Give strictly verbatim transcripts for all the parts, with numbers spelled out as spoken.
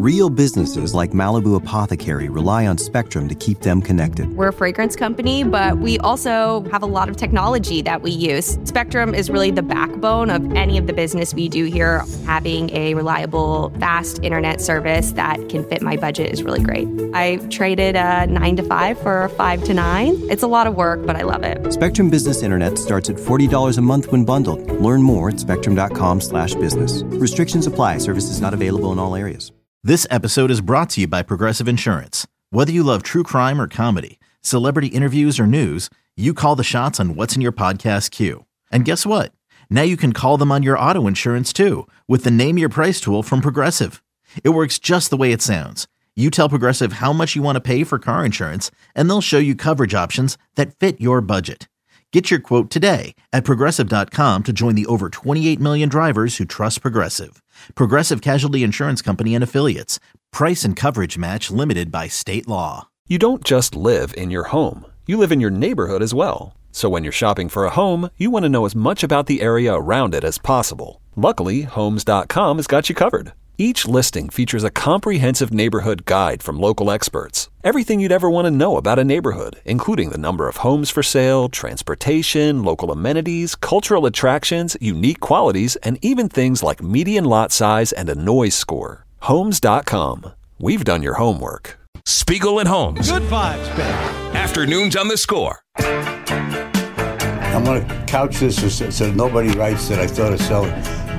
Real businesses like Malibu Apothecary rely on Spectrum to keep them connected. We're a fragrance company, but we also have a lot of technology that we use. Spectrum is really the backbone of any of the business we do here. Having a reliable, fast internet service that can fit my budget is really great. I traded a nine to five for a five to nine. It's a lot of work, but I love it. Spectrum Business Internet starts at forty dollars a month when bundled. Learn more at spectrum.com slash business. Restrictions apply. Services not available in all areas. This episode is brought to you by Progressive Insurance. Whether you love true crime or comedy, celebrity interviews or news, you call the shots on what's in your podcast queue. And guess what? Now you can call them on your auto insurance too with the Name Your Price tool from Progressive. It works just the way it sounds. You tell Progressive how much you want to pay for car insurance, and they'll show you coverage options that fit your budget. Get your quote today at Progressive dot com to join the over twenty-eight million drivers who trust Progressive. Progressive Casualty Insurance Company and Affiliates. Price and coverage match limited by state law. You don't just live in your home. You live in your neighborhood as well. So when you're shopping for a home, you want to know as much about the area around it as possible. Luckily, Homes dot com has got you covered. Each listing features a comprehensive neighborhood guide from local experts. Everything you'd ever want to know about a neighborhood, including the number of homes for sale, transportation, local amenities, cultural attractions, unique qualities, and even things like median lot size and a noise score. Homes dot com. We've done your homework. Spiegel and Holmes. Good vibes, baby. Afternoons on the Score. I'm going to couch this so, so nobody writes that I thought of selling.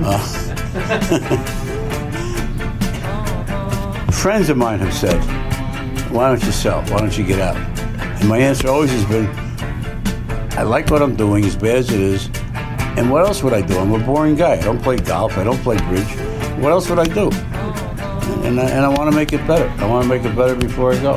Uh, Friends of mine have said, why don't you sell? Why don't you get out? And my answer always has been, I like what I'm doing as bad as it is. And what else would I do? I'm a boring guy. I don't play golf. I don't play bridge. What else would I do? And I, and I want to make it better. I want to make it better before I go.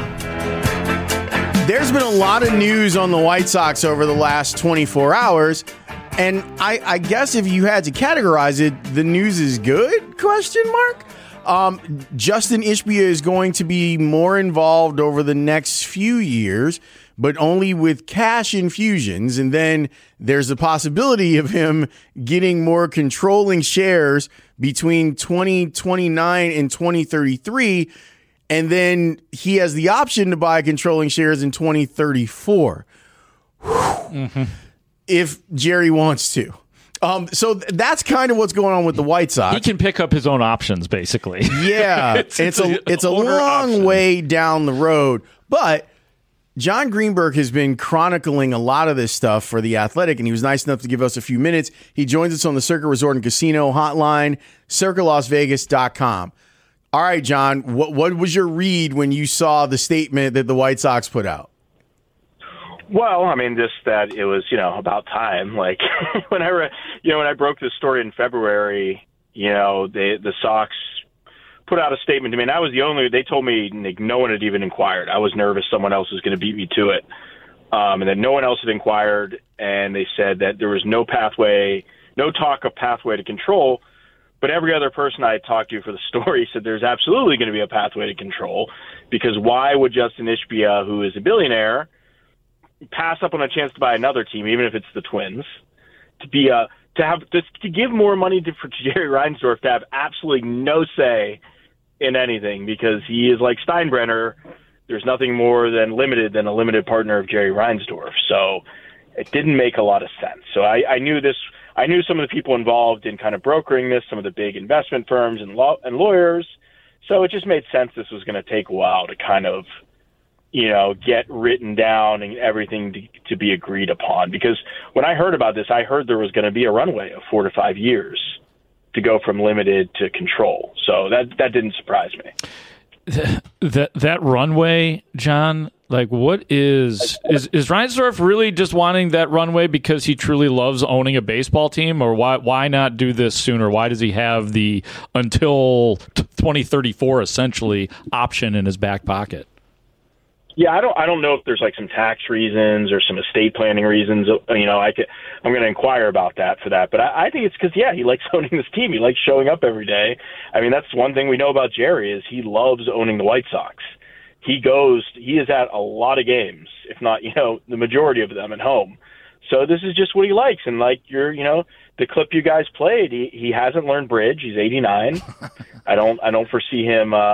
There's been a lot of news on the White Sox over the last twenty-four hours. And I, I guess if you had to categorize it, the news is good? Question mark. Um, Justin Ishbia is going to be more involved over the next few years, but only with cash infusions. And then there's a possibility of him getting more controlling shares between twenty twenty-nine and twenty thirty-three. And then he has the option to buy controlling shares in twenty thirty-four. Mm-hmm. If Jerry wants to. Um, so th- that's kind of what's going on with the White Sox. He can pick up his own options, basically. Yeah, it's, it's a it's a long option. way down the road. But John Greenberg has been chronicling a lot of this stuff for The Athletic, and he was nice enough to give us a few minutes. He joins us on the Circa Resort and Casino hotline, circa las vegas dot com. All right, John, what what was your read when you saw the statement that the White Sox put out? Well, I mean, just that it was, you know, about time. Like when I, re- you know, when I broke this story in February, you know, they, the Sox put out a statement to me, and I was the only. They told me like, no one had even inquired. I was nervous someone else was going to beat me to it, um, and then no one else had inquired, and they said that there was no pathway, no talk of pathway to control. But every other person I had talked to for the story said there's absolutely going to be a pathway to control, because why would Justin Ishbia, who is a billionaire, pass up on a chance to buy another team, even if it's the Twins, to be a to have to, to give more money to, for Jerry Reinsdorf to have absolutely no say in anything, because he is like Steinbrenner. There's nothing more than limited than a limited partner of Jerry Reinsdorf. So it didn't make a lot of sense. So I, I knew this. I knew some of the people involved in kind of brokering this, some of the big investment firms and law and lawyers. So it just made sense this was going to take a while to kind of, you know, get written down and everything to, to be agreed upon. Because when I heard about this, I heard there was going to be a runway of four to five years to go from limited to control. So that that didn't surprise me. That that runway, John, like what is is is Reinsdorf really just wanting that runway because he truly loves owning a baseball team, or why why not do this sooner? Why does he have the until twenty thirty-four essentially option in his back pocket? Yeah, I don't. I don't know if there's like some tax reasons or some estate planning reasons. You know, I could, I'm going to inquire about that for that. But I, I think it's because yeah, he likes owning this team. He likes showing up every day. I mean, that's one thing we know about Jerry is he loves owning the White Sox. He goes. He is at a lot of games, if not, you know, the majority of them at home. So this is just what he likes. And like you're, you know, the clip you guys played, he, he hasn't learned bridge. He's eighty-nine. I don't. I don't foresee him. Uh,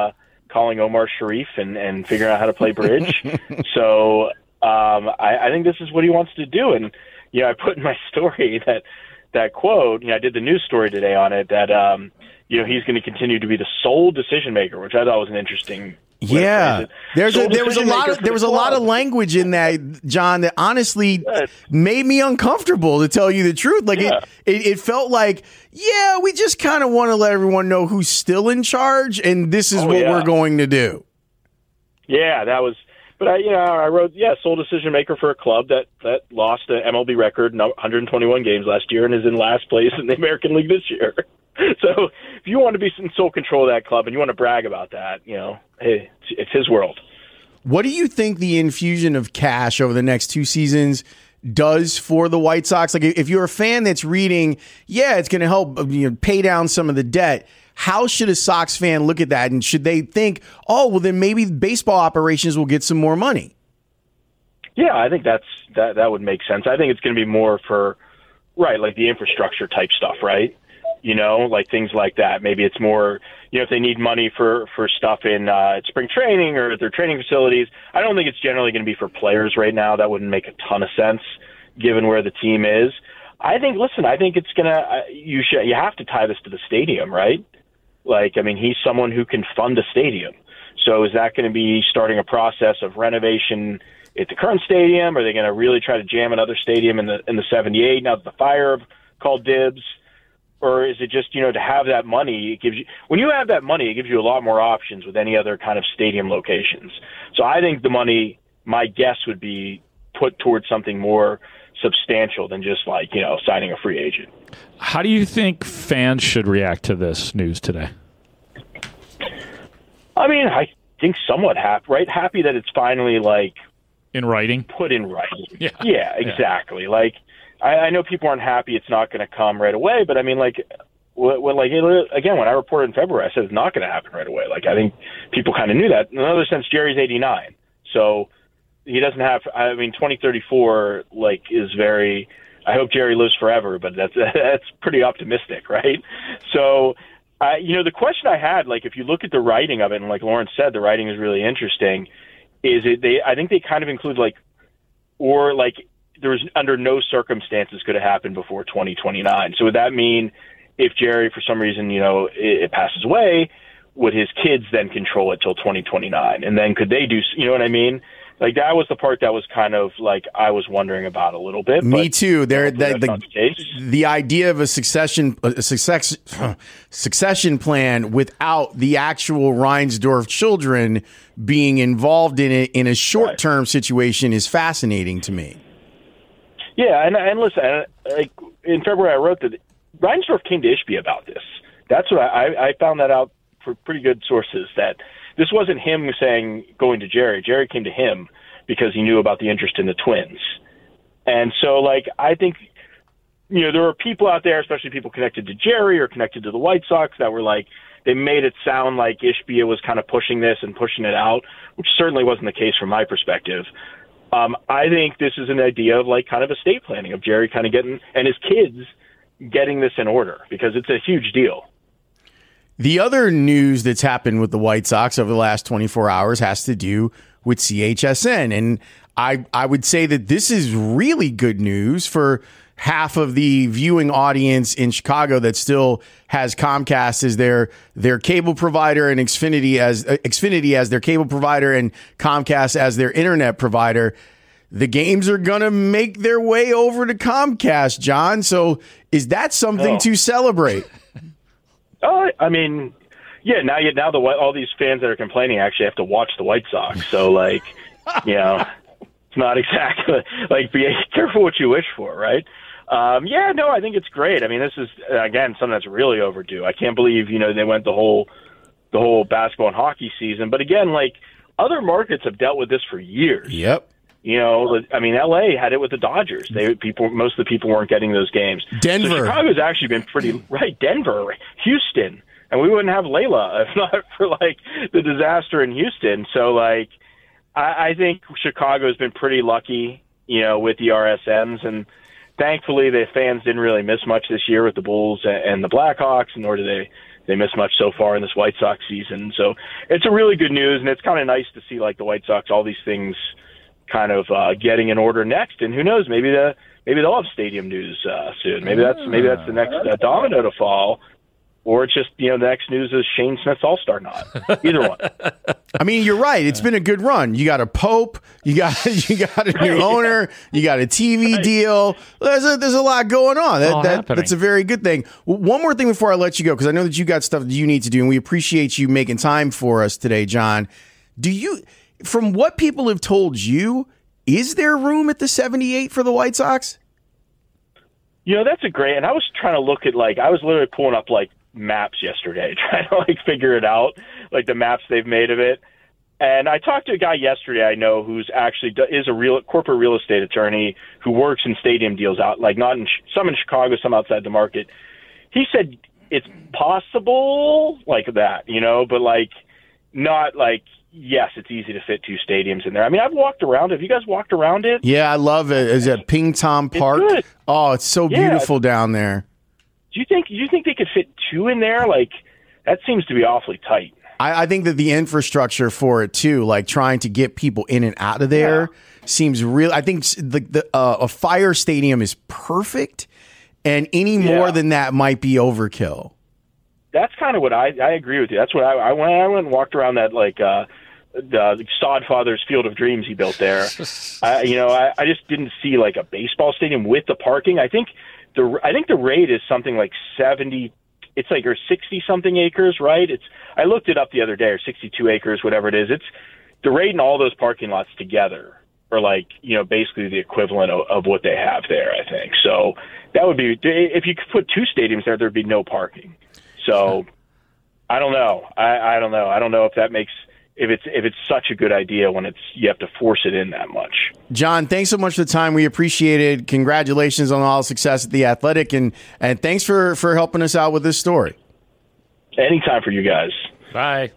calling Omar Sharif and, and figuring out how to play bridge. so um, I, I think this is what he wants to do. And, you know, I put in my story that that quote, you know, I did the news story today on it, that, um, you know, he's going to continue to be the sole decision maker, which I thought was an interesting Yeah, there's a, there was a lot of there was a lot of language in that, John, that honestly yes. made me uncomfortable, to tell you the truth. Like yeah. it, it, it felt like, yeah, we just kind of want to let everyone know who's still in charge, and this is oh, what yeah. we're going to do. Yeah, that was. But I, you know, I wrote, yeah, sole decision maker for a club that that lost an M L B record, one hundred twenty-one games last year, and is in last place in the American League this year. So if you want to be in sole control of that club and you want to brag about that, you know, hey, it's, it's his world. What do you think the infusion of cash over the next two seasons does for the White Sox? Like, if you're a fan that's reading, yeah, it's going to help, you know, pay down some of the debt. How should a Sox fan look at that? And should they think, oh, well, then maybe baseball operations will get some more money? Yeah, I think that's that, that would make sense. I think it's going to be more for, right, like the infrastructure type stuff, right? You know, like things like that. Maybe it's more, you know, if they need money for, for stuff in uh, spring training or their training facilities. I don't think it's generally going to be for players right now. That wouldn't make a ton of sense given where the team is. I think, listen, I think it's going to, uh, you should, you have to tie this to the stadium, right? Like, I mean, he's someone who can fund a stadium. So is that going to be starting a process of renovation at the current stadium? Are they going to really try to jam another stadium in the in the seventy-eight now that the Fire have called dibs? Or is it just, you know, to have that money, it gives you, when you have that money, it gives you a lot more options with any other kind of stadium locations. So I think the money, my guess would be put towards something more substantial than just like, you know, signing a free agent. How do you think fans should react to this news today? I mean, I think somewhat happy, right? Happy that it's finally like in writing, put in writing. Yeah, yeah exactly. Yeah. Like, I, I know people aren't happy it's not going to come right away, but I mean, like, what, what, like it, again, when I reported in February, I said it's not going to happen right away. Like, I think people kind of knew that. In another sense, Jerry's eighty-nine, so he doesn't have. I mean, twenty thirty-four, like, is very. I hope Jerry lives forever, but that's that's pretty optimistic, right? So, uh, you know, the question I had, like, if you look at the writing of it, and like Lawrence said, the writing is really interesting. Is it they? I think they kind of include like, or like. There was under no circumstances could have happened before twenty twenty-nine. So would that mean if Jerry, for some reason, you know, it, it passes away, would his kids then control it till twenty twenty-nine? And then could they do, you know what I mean? Like, that was the part that was kind of like I was wondering about a little bit. Me but, too. There, you know, the, the, the, the idea of a succession, a success, succession plan without the actual Reinsdorf children being involved in it in a short-term right. situation is fascinating to me. Yeah, and and listen, like in February, I wrote that Reinsdorf came to Ishbia about this. That's what I, I found that out for pretty good sources. That this wasn't him saying going to Jerry. Jerry came to him because he knew about the interest in the Twins, and so like I think you know there were people out there, especially people connected to Jerry or connected to the White Sox, that were like they made it sound like Ishbia was kind of pushing this and pushing it out, which certainly wasn't the case from my perspective. Um, I think this is an idea of like kind of estate planning of Jerry kind of getting and his kids getting this in order because it's a huge deal. The other news that's happened with the White Sox over the last twenty-four hours has to do with C H S N. And I, I would say that this is really good news for half of the viewing audience in Chicago that still has Comcast as their their cable provider and Xfinity as uh, Xfinity as their cable provider and Comcast as their internet provider. The games are going to make their way over to Comcast, John. So is that something oh. to celebrate? Oh, I mean, yeah. Now, you now the all these fans that are complaining actually have to watch the White Sox. So, like, you know, it's not exactly like be careful what you wish for, right? Um, yeah, no, I think it's great. I mean, this is again something that's really overdue. I can't believe you know they went the whole the whole basketball and hockey season. But again, like other markets have dealt with this for years. Yep. You know, I mean, L A had it with the Dodgers. They people, most of the people weren't getting those games. Denver, so Chicago's actually been pretty right. Denver, Houston, and we wouldn't have Layla if not for like the disaster in Houston. So, like, I, I think Chicago's been pretty lucky, you know, with the R S Ns, and thankfully the fans didn't really miss much this year with the Bulls and the Blackhawks, nor did they they missed much so far in this White Sox season. So it's a really good news, and it's kind of nice to see like the White Sox, all these things kind of uh, getting in order next. And who knows, maybe the maybe they'll have stadium news uh, soon. Maybe that's maybe that's the next uh, domino to fall. Or it's just, you know, the next news is Shane Smith's All-Star nod. Either one. I mean, you're right. It's been a good run. You got a Pope. You got you got a new owner. You got a T V deal. There's a, there's a lot going on. That, that that's a very good thing. One more thing before I let you go, because I know that you got stuff that you need to do, and we appreciate you making time for us today, John. Do you, from what people have told you, is there room at the seventy-eight for the White Sox? You know, that's a great, and I was trying to look at, like, I was literally pulling up, like, maps yesterday, trying to, like, figure it out, like, the maps they've made of it. And I talked to a guy yesterday I know who's actually is a real corporate real estate attorney who works in stadium deals out, like, not in, some in Chicago, some outside the market. He said it's possible, like that, you know, but, like, not, like, yes, it's easy to fit two stadiums in there. I mean, I've walked around. Have you guys walked around it? Yeah, I love it. Is it Ping Tom Park? It's good. Oh, it's so Yeah. beautiful down there. Do you think do you think they could fit two in there? Like, that seems to be awfully tight. I, I think that the infrastructure for it too, like trying to get people in and out of there, yeah. seems real. I think the, the uh, a Fire Stadium is perfect, and any Yeah. more than that might be overkill. That's kind of what I I agree with you. That's what I I went, I went and walked around that, like, uh, the Sodfather's Field of Dreams he built there. I, you know, I, I just didn't see like a baseball stadium with the parking. I think the I think the rate is something like seventy. It's like or sixty something acres, right? It's I looked it up the other day, or sixty-two acres, whatever it is. It's the rate and all those parking lots together are like, you know, basically the equivalent of, of what they have there, I think. So that would be, if you could put two stadiums there, there'd be no parking. So I don't know. I, I don't know. I don't know if that makes. If it's if it's such a good idea when it's you have to force it in that much. John, thanks so much for the time. We appreciate it. Congratulations on all the success at the Athletic, and and thanks for, for helping us out with this story. Anytime for you guys. Bye.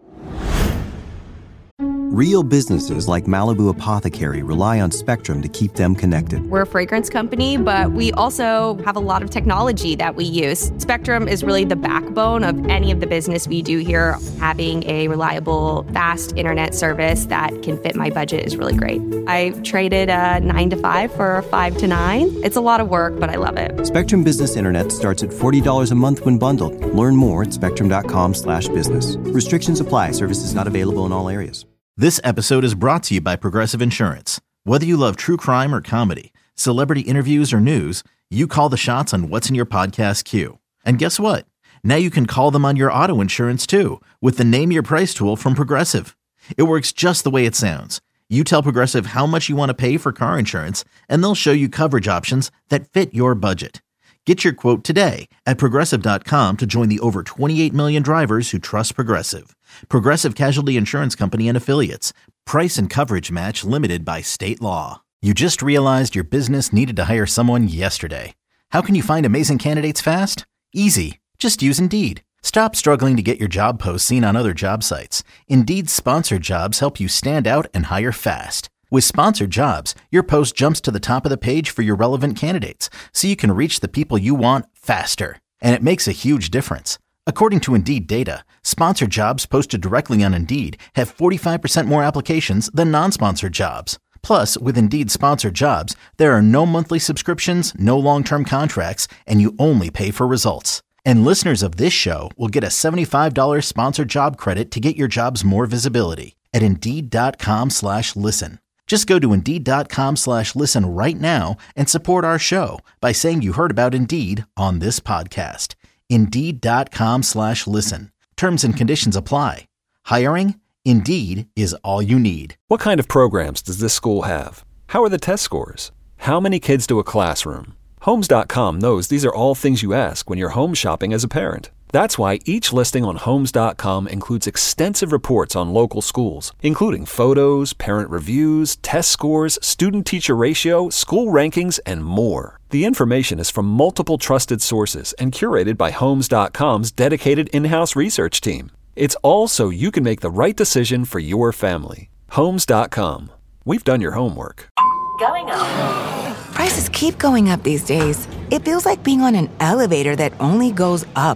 Real businesses like Malibu Apothecary rely on Spectrum to keep them connected. We're a fragrance company, but we also have a lot of technology that we use. Spectrum is really the backbone of any of the business we do here. Having a reliable, fast internet service that can fit my budget is really great. I traded a nine to five for a five to nine. It's a lot of work, but I love it. Spectrum Business Internet starts at forty dollars a month when bundled. Learn more at spectrum.com slash business. Restrictions apply. Services not available in all areas. This episode is brought to you by Progressive Insurance. Whether you love true crime or comedy, celebrity interviews or news, you call the shots on what's in your podcast queue. And guess what? Now you can call them on your auto insurance too with the Name Your Price tool from Progressive. It works just the way it sounds. You tell Progressive how much you want to pay for car insurance, and they'll show you coverage options that fit your budget. Get your quote today at Progressive dot com to join the over twenty-eight million drivers who trust Progressive. Progressive Casualty Insurance Company and Affiliates. Price and coverage match limited by state law. You just realized your business needed to hire someone yesterday. How can you find amazing candidates fast? Easy. Just use Indeed. Stop struggling to get your job posts seen on other job sites. Indeed's sponsored jobs help you stand out and hire fast. With sponsored jobs, your post jumps to the top of the page for your relevant candidates, so you can reach the people you want faster. And it makes a huge difference. According to Indeed data, sponsored jobs posted directly on Indeed have forty-five percent more applications than non-sponsored jobs. Plus, with Indeed sponsored jobs, there are no monthly subscriptions, no long-term contracts, and you only pay for results. And listeners of this show will get a seventy-five dollars sponsored job credit to get your jobs more visibility at Indeed.com slash listen. Just go to Indeed.com slash listen right now and support our show by saying you heard about Indeed on this podcast. Indeed.com slash listen. Terms and conditions apply. Hiring? Indeed is all you need. What kind of programs does this school have? How are the test scores? How many kids do a classroom? Homes dot com knows these are all things you ask when you're home shopping as a parent. That's why each listing on Homes dot com includes extensive reports on local schools, including photos, parent reviews, test scores, student-teacher ratio, school rankings, and more. The information is from multiple trusted sources and curated by Homes dot com's dedicated in-house research team. It's all so you can make the right decision for your family. Homes dot com. We've done your homework. Going up. Prices keep going up these days. It feels like being on an elevator that only goes up.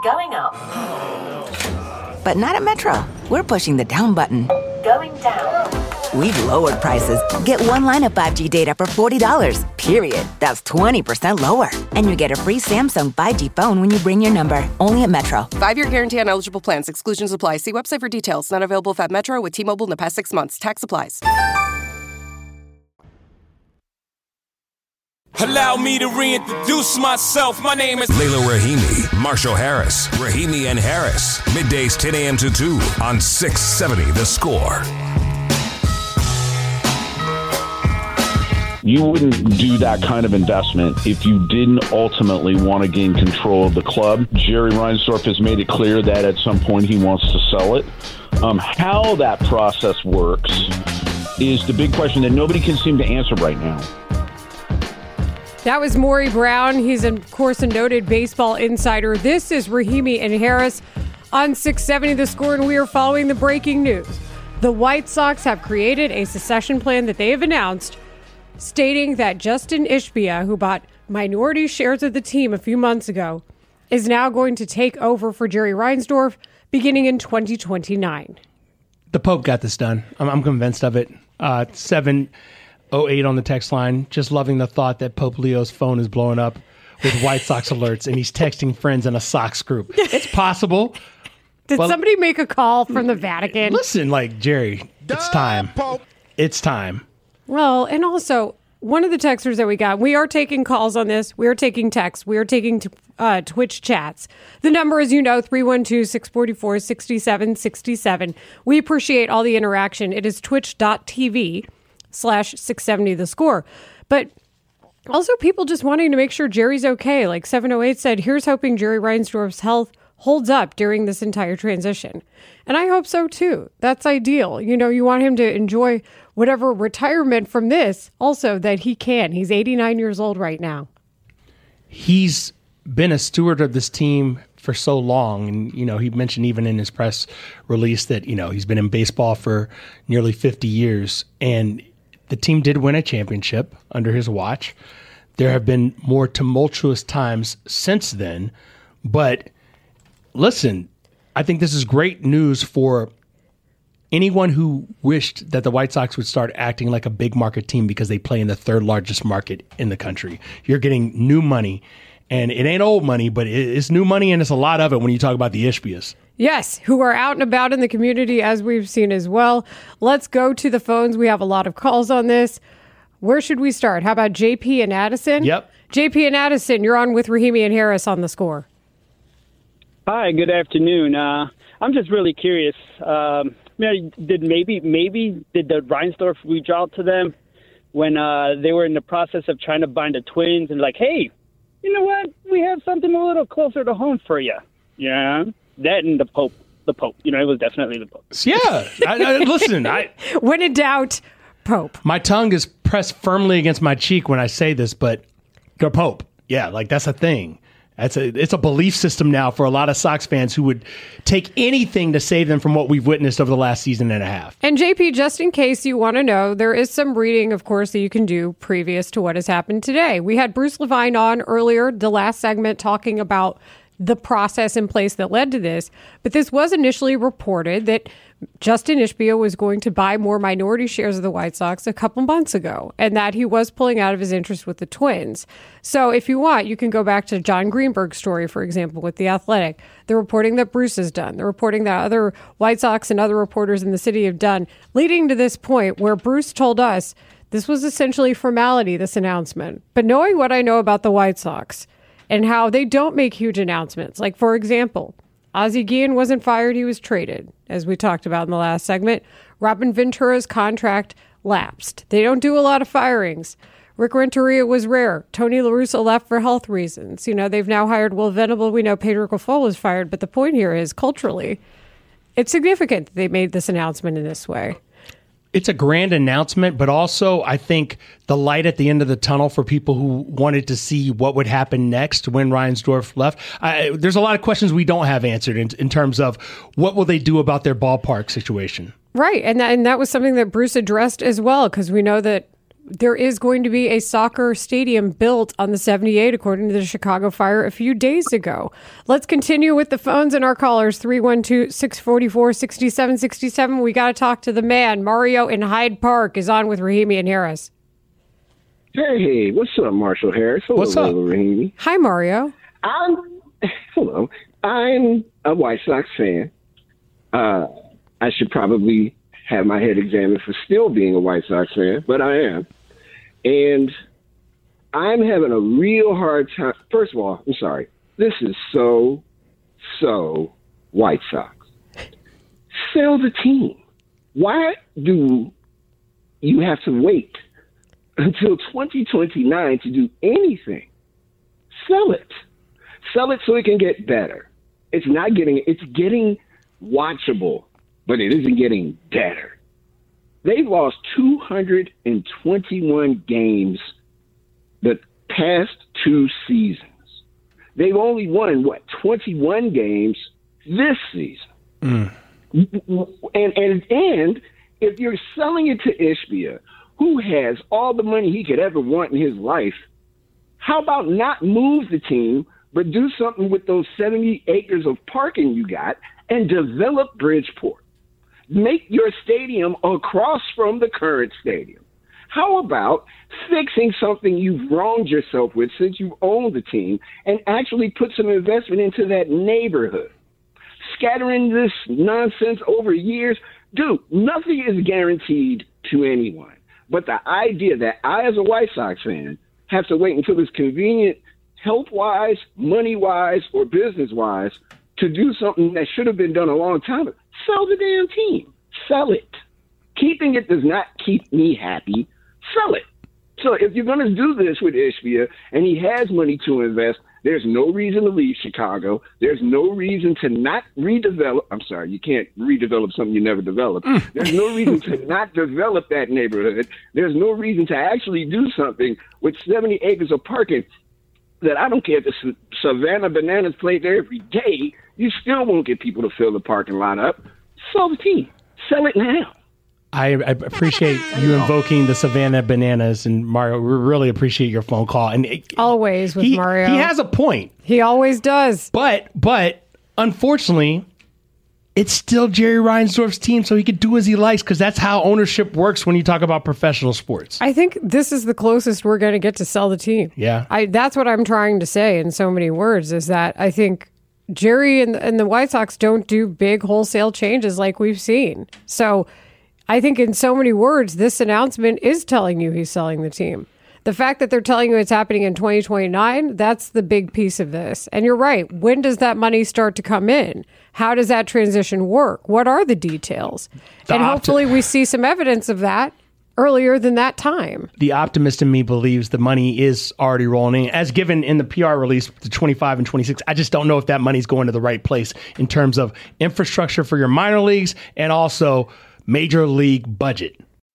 Going up. But not at Metro. We're pushing the down button. Going down. We've lowered prices. Get one line of five G data for forty dollars, period. That's twenty percent lower. And you get a free Samsung five G phone when you bring your number. Only at Metro. Five-year guarantee on eligible plans. Exclusions apply. See website for details. Not available at Metro with T-Mobile in the past six months. Tax applies. Allow me to reintroduce myself. My name is Layla Rahimi, Marshall Harris, Rahimi and Harris. Middays ten a.m. to two on six seventy The Score. You wouldn't do that kind of investment if you didn't ultimately want to gain control of the club. Jerry Reinsdorf has made it clear that at some point he wants to sell it. Um, how that process works is the big question that nobody can seem to answer right now. That was Maury Brown. He's, of course, a noted baseball insider. This is Rahimi and Harris on six seventy The Score, and we are following the breaking news. The White Sox have created a succession plan that they have announced, stating that Justin Ishbia, who bought minority shares of the team a few months ago, is now going to take over for Jerry Reinsdorf beginning in twenty twenty-nine. The Pope got this done. I'm, I'm convinced of it. Uh, seven oh eight on the text line. Just loving the thought that Pope Leo's phone is blowing up with White Sox alerts and he's texting friends in a Sox group. It's possible. Did well, somebody make a call from the Vatican? Listen, like, Jerry, it's time. It's time. Well, and also, one of the texters that we got, we are taking calls on this. We are taking texts. We are taking t- uh, Twitch chats. The number, as you know, three one two, six four four, six seven six seven. We appreciate all the interaction. It is twitch.tv slash 670 The Score. But also people just wanting to make sure Jerry's okay. Like seven oh eight said, here's hoping Jerry Reinsdorf's health holds up during this entire transition. And I hope so, too. That's ideal. You know, you want him to enjoy whatever retirement from this also that he can. He's eighty-nine years old right now. He's been a steward of this team for so long. And, you know, he mentioned even in his press release that, you know, he's been in baseball for nearly fifty years. And the team did win a championship under his watch. There have been more tumultuous times since then. But listen, I think this is great news for anyone who wished that the White Sox would start acting like a big market team because they play in the third largest market in the country. You're getting new money, and it ain't old money, but it's new money, and it's a lot of it when you talk about the Ishbias. Yes, who are out and about in the community, as we've seen as well. Let's go to the phones. We have a lot of calls on this. Where should we start? How about J P and Addison? Yep. J P and Addison, you're on with Rahimi and Harris on The Score. Hi, good afternoon. Uh, I'm just really curious. Um, did maybe maybe did the Reinsdorf reach out to them when uh, they were in the process of trying to bind the Twins and like, hey, you know what? We have something a little closer to home for you. Yeah, that and the Pope. The Pope. You know, it was definitely the Pope. Yeah. I, I, listen, I when in doubt, Pope. My tongue is pressed firmly against my cheek when I say this, but the Pope. Yeah, like that's a thing. It's a, it's a belief system now for a lot of Sox fans who would take anything to save them from what we've witnessed over the last season and a half. And J P, just in case you want to know, there is some reading, of course, that you can do previous to what has happened today. We had Bruce Levine on earlier, the last segment, talking about the process in place that led to this. But this was initially reported that Justin Ishbia was going to buy more minority shares of the White Sox a couple months ago, and that he was pulling out of his interest with the Twins. So if you want, you can go back to John Greenberg's story, for example, with The Athletic, the reporting that Bruce has done, the reporting that other White Sox and other reporters in the city have done, leading to this point where Bruce told us this was essentially formality, this announcement. But knowing what I know about the White Sox and how they don't make huge announcements, like, for example, Ozzie Guillen wasn't fired, he was traded, as we talked about in the last segment. Robin Ventura's contract lapsed. They don't do a lot of firings. Rick Renteria was rare. Tony La Russa left for health reasons. You know, they've now hired Will Venable. We know Pedro Grifol was fired, but the point here is, culturally, it's significant that they made this announcement in this way. It's a grand announcement, but also I think the light at the end of the tunnel for people who wanted to see what would happen next when Reinsdorf left. I, there's a lot of questions we don't have answered in, in terms of what will they do about their ballpark situation. Right, and that, and that was something that Bruce addressed as well, because we know that there is going to be a soccer stadium built on the seventy-eight, according to the Chicago Fire a few days ago. Let's continue with the phones and our callers. three one two, six four four, six seven six seven. We got to talk to the man. Mario in Hyde Park is on with Rahimi and Harris. Hey, what's up, Marshall Harris? Hello, What's up? Rahimi. Hi, Mario. I'm, hello. I'm a White Sox fan. Uh, I should probably have my head examined for still being a White Sox fan, but I am. And I'm having a real hard time. First of all, I'm sorry. This is so, so White Sox. Sell the team. Why do you have to wait until twenty twenty-nine to do anything? Sell it. Sell it so it can get better. It's not getting, it's getting watchable, but it isn't getting better. They've lost two hundred twenty-one games the past two seasons. They've only won, what, twenty-one games this season. Mm. And, and, and if you're selling it to Ishbia, who has all the money he could ever want in his life, how about not move the team, but do something with those seventy acres of parking you got and develop Bridgeport? Make your stadium across from the current stadium. How about fixing something you've wronged yourself with since you own the team and actually put some investment into that neighborhood? Scattering this nonsense over years, dude, nothing is guaranteed to anyone. But the idea that I, as a White Sox fan, have to wait until it's convenient, health-wise, money-wise, or business-wise, to do something that should have been done a long time ago. Sell the damn team. Sell it. Keeping it does not keep me happy. Sell it. So if you're going to do this with Ishbia and he has money to invest, there's no reason to leave Chicago. There's no reason to not redevelop. I'm sorry, you can't redevelop something you never developed. There's no reason to not develop that neighborhood. There's no reason to actually do something with seventy acres of parking that I don't care if the Savannah Bananas play there every day, you still won't get people to fill the parking lot up. Sell the team. Sell it now. I, I appreciate you invoking the Savannah Bananas, and Mario, we really appreciate your phone call. And it, Always with he, Mario. He has a point. He always does. But, but unfortunately, it's still Jerry Reinsdorf's team, so he can do as he likes, because that's how ownership works when you talk about professional sports. I think this is the closest we're going to get to sell the team. Yeah. I that's what I'm trying to say in so many words, is that I think Jerry and, and the White Sox don't do big wholesale changes like we've seen. So I think in so many words, this announcement is telling you he's selling the team. The fact that they're telling you it's happening in twenty twenty-nine, that's the big piece of this. And you're right. When does that money start to come in? How does that transition work? What are the details? The and opti- hopefully we see some evidence of that earlier than that time. The optimist in me believes the money is already rolling in. As given in the P R release, the twenty-five and twenty-six, I just don't know if that money's going to the right place in terms of infrastructure for your minor leagues and also major league budget.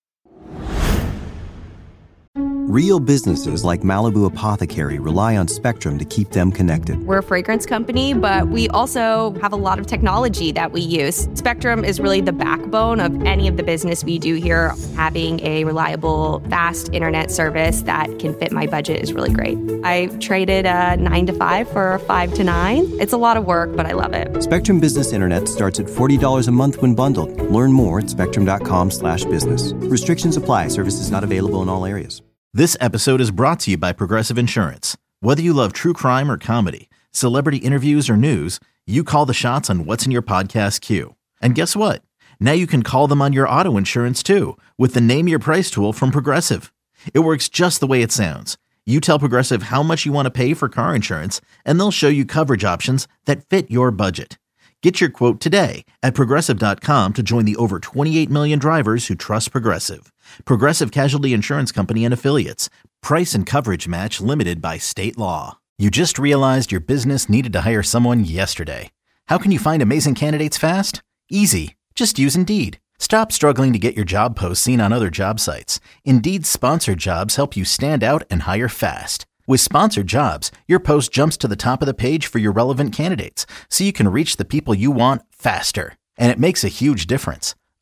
Real businesses like Malibu Apothecary rely on Spectrum to keep them connected. We're a fragrance company, but we also have a lot of technology that we use. Spectrum is really the backbone of any of the business we do here. Having a reliable, fast internet service that can fit my budget is really great. I traded a nine to five for a five to nine. It's a lot of work, but I love it. Spectrum Business Internet starts at forty dollars a month when bundled. Learn more at spectrum.com slash business. Restrictions apply. Services not available in all areas. This episode is brought to you by Progressive Insurance. Whether you love true crime or comedy, celebrity interviews or news, you call the shots on what's in your podcast queue. And guess what? Now you can call them on your auto insurance too with the Name Your Price tool from Progressive. It works just the way it sounds. You tell Progressive how much you want to pay for car insurance, and they'll show you coverage options that fit your budget. Get your quote today at Progressive dot com to join the over twenty-eight million drivers who trust Progressive. Progressive Casualty Insurance Company and Affiliates. Price and coverage match limited by state law. You just realized your business needed to hire someone yesterday. How can you find amazing candidates fast? Easy. Just use Indeed. Stop struggling to get your job posts seen on other job sites. Indeed's sponsored jobs help you stand out and hire fast. With sponsored jobs, your post jumps to the top of the page for your relevant candidates, so you can reach the people you want faster. And it makes a huge difference.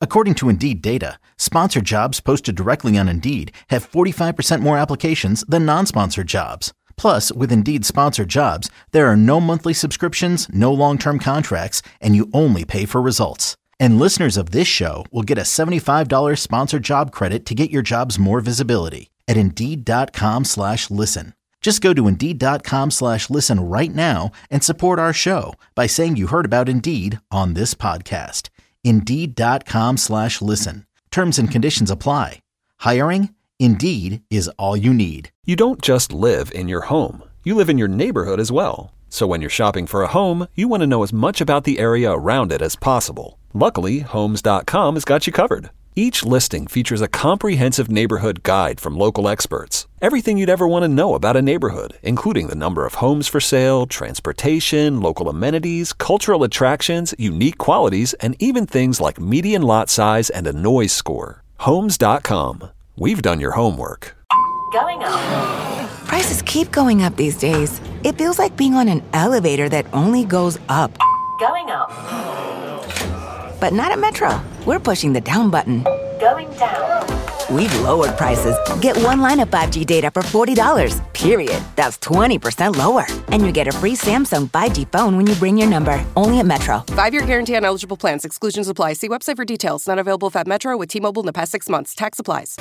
According to Indeed data, sponsored jobs posted directly on Indeed have forty-five percent more applications than non-sponsored jobs. Plus, with Indeed sponsored jobs, there are no monthly subscriptions, no long-term contracts, and you only pay for results. And listeners of this show will get a seventy-five dollars sponsored job credit to get your jobs more visibility at Indeed.com slash listen. Just go to Indeed.com slash listen right now and support our show by saying you heard about Indeed on this podcast. Indeed.com slash listen. Terms and conditions apply. Hiring? Indeed is all you need. You don't just live in your home. You live in your neighborhood as well. So when you're shopping for a home, you want to know as much about the area around it as possible. Luckily, Homes dot com has got you covered. Each listing features a comprehensive neighborhood guide from local experts. Everything you'd ever want to know about a neighborhood, including the number of homes for sale, transportation, local amenities, cultural attractions, unique qualities, and even things like median lot size and a noise score. Homes dot com. We've done your homework. Going up. Prices keep going up these days. It feels like being on an elevator that only goes up. Going up. But not at Metro. We're pushing the down button. Going down. We've lowered prices. Get one line of five G data for forty dollars, period. That's twenty percent lower. And you get a free Samsung five G phone when you bring your number. Only at Metro. Five-year guarantee on eligible plans. Exclusions apply. See website for details. Not available at Metro with T-Mobile in the past six months. Tax applies.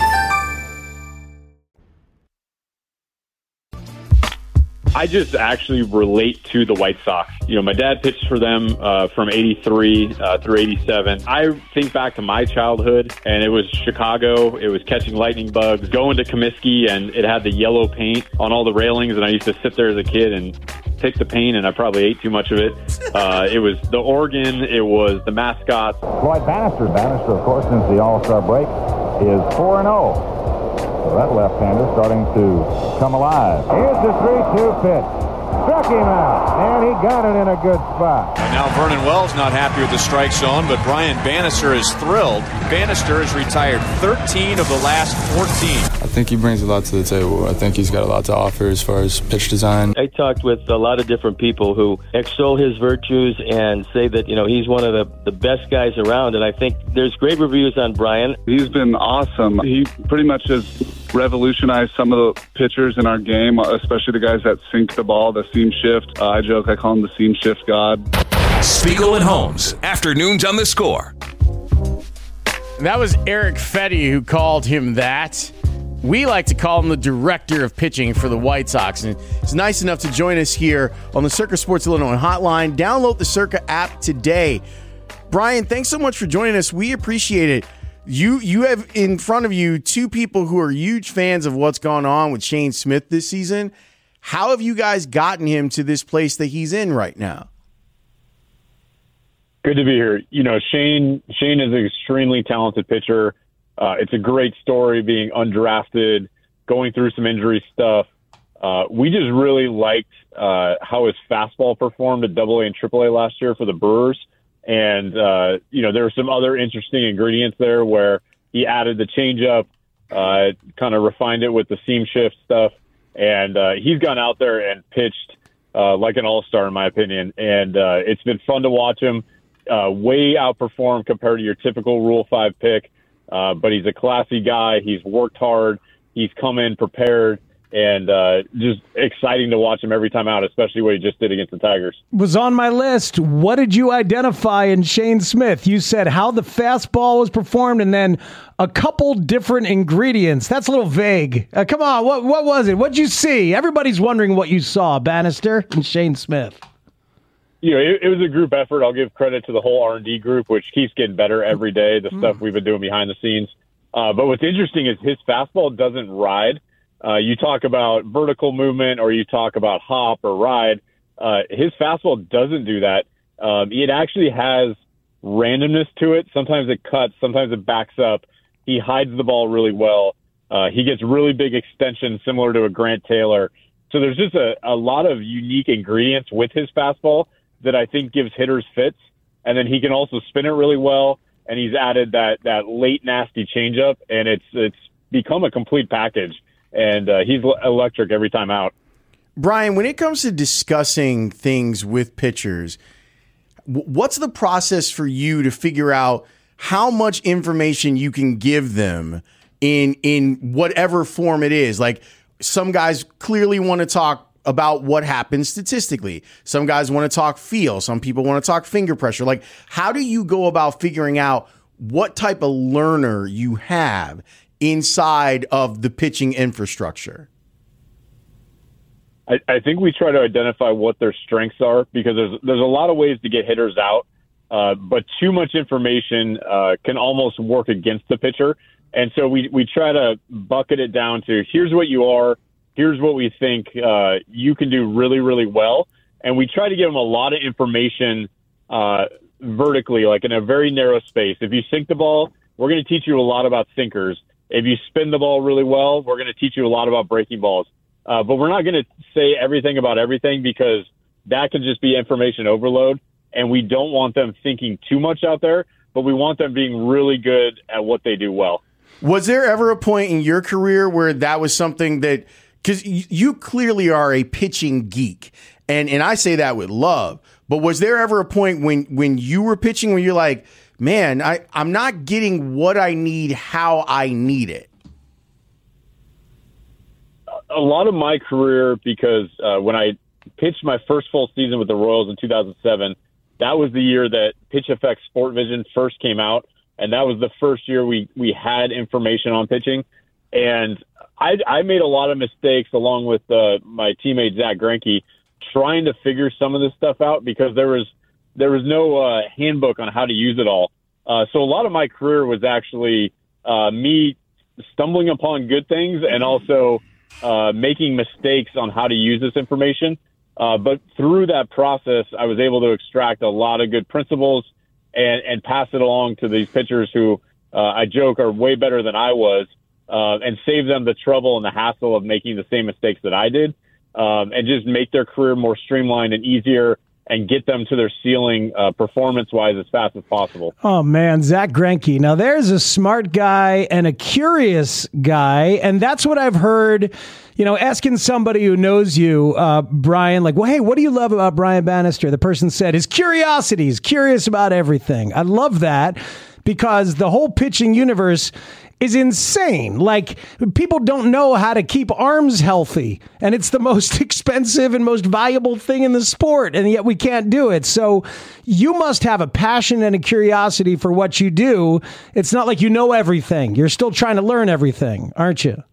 I just actually relate to the White Sox. You know, my dad pitched for them uh, from eighty-three uh, through eighty-seven. I think back to my childhood, and it was Chicago. It was catching lightning bugs, going to Comiskey, and it had the yellow paint on all the railings, and I used to sit there as a kid and pick the paint, and I probably ate too much of it. Uh, it was the organ. It was the mascots. Floyd Bannister. Bannister, of course, since the All-Star break, is four and oh. So that left-hander starting to come alive. Here's the three two pitch. Struck him out, and he got it in a good spot. And now Vernon Wells not happy with the strike zone, but Brian Bannister is thrilled. Bannister has retired thirteen of the last fourteen. I think he brings a lot to the table. I think he's got a lot to offer as far as pitch design. I talked with a lot of different people who extol his virtues and say that, you know, he's one of the, the best guys around, and I think there's great reviews on Brian. He's been awesome. He pretty much has revolutionized some of the pitchers in our game, especially the guys that sink the ball, the seam shift. Uh, I joke, I call him the seam shift god. Spiegel and Holmes, afternoons on The Score. That was Eric Fetty who called him that. We like to call him the director of pitching for the White Sox. And he's nice enough to join us here on the Circa Sports Illinois hotline. Download the Circa app today. Brian, thanks so much for joining us. We appreciate it. You you have in front of you two people who are huge fans of what's gone on with Shane Smith this season. How have you guys gotten him to this place that he's in right now? Good to be here. You know, Shane Shane is an extremely talented pitcher. Uh, it's a great story being undrafted, going through some injury stuff. Uh, we just really liked uh, how his fastball performed at Double A and Triple A last year for the Brewers. And, uh, you know, there were some other interesting ingredients there where he added the changeup, uh, kind of refined it with the seam shift stuff. And uh, he's gone out there and pitched uh, like an all-star, in my opinion. And uh, it's been fun to watch him uh, way outperform compared to your typical Rule five pick. Uh, but he's a classy guy. He's worked hard. He's come in prepared. And uh, just exciting to watch him every time out, especially what he just did against the Tigers. Was on my list. What did you identify in Shane Smith? You said how the fastball was performed and then a couple different ingredients. That's a little vague. Uh, come on, what what was it? What'd you see? Everybody's wondering what you saw, Bannister and Shane Smith. You know, it, it was a group effort. I'll give credit to the whole R and D group, which keeps getting better every day, the mm. stuff we've been doing behind the scenes. Uh, but what's interesting is his fastball doesn't ride. Uh, you talk about vertical movement or you talk about hop or ride. Uh, his fastball doesn't do that. Um, it actually has randomness to it. Sometimes it cuts, sometimes it backs up. He hides the ball really well. Uh, he gets really big extension similar to a Grant Taylor. So there's just a, a lot of unique ingredients with his fastball that I think gives hitters fits. And then he can also spin it really well. And he's added that, that late nasty changeup, and it's it's become a complete package. And uh, he's electric every time out. Brian, when it comes to discussing things with pitchers, what's the process for you to figure out how much information you can give them in in whatever form it is. Like, some guys clearly want to talk about what happens statistically. Some guys want to talk feel. Some people want to talk finger pressure. Like, how do you go about figuring out what type of learner you have inside of the pitching infrastructure? I, I think we try to identify what their strengths are, because there's there's a lot of ways to get hitters out, uh, but too much information uh, can almost work against the pitcher. And so we, we try to bucket it down to, here's what you are, here's what we think uh, you can do really, really well. And we try to give them a lot of information uh, vertically, like in a very narrow space. If you sink the ball, we're going to teach you a lot about sinkers. If you spin the ball really well, we're going to teach you a lot about breaking balls. Uh, but we're not going to say everything about everything, because that can just be information overload. And we don't want them thinking too much out there, but we want them being really good at what they do well. Was there ever a point in your career where that was something that, because you clearly are a pitching geek, and, and I say that with love, but was there ever a point when, when you were pitching where you're like, man, I, I'm not getting what I need, how I need it? A lot of my career, because uh, when I pitched my first full season with the Royals in two thousand seven, that was the year that PitchFX Sport Vision first came out. And that was the first year we, we had information on pitching. And I, I made a lot of mistakes along with uh, my teammate, Zach Greinke, trying to figure some of this stuff out, because there was there was no uh, handbook on how to use it all. Uh, so a lot of my career was actually uh, me stumbling upon good things and also uh, making mistakes on how to use this information. Uh, but through that process, I was able to extract a lot of good principles and, and pass it along to these pitchers who uh, I joke are way better than I was, uh, and save them the trouble and the hassle of making the same mistakes that I did, um, and just make their career more streamlined and easier, and get them to their ceiling uh, performance-wise as fast as possible. Oh, man, Zach Greinke. Now, there's a smart guy and a curious guy, and that's what I've heard, you know, asking somebody who knows you, uh, Brian, like, well, hey, what do you love about Brian Bannister? The person said his curiosity. He's curious about everything. I love that, because the whole pitching universe is insane. Like, people don't know how to keep arms healthy, and it's the most expensive and most valuable thing in the sport, and yet we can't do it. So you must have a passion and a curiosity for what you do. It's not like you know everything. You're still trying to learn everything, aren't you?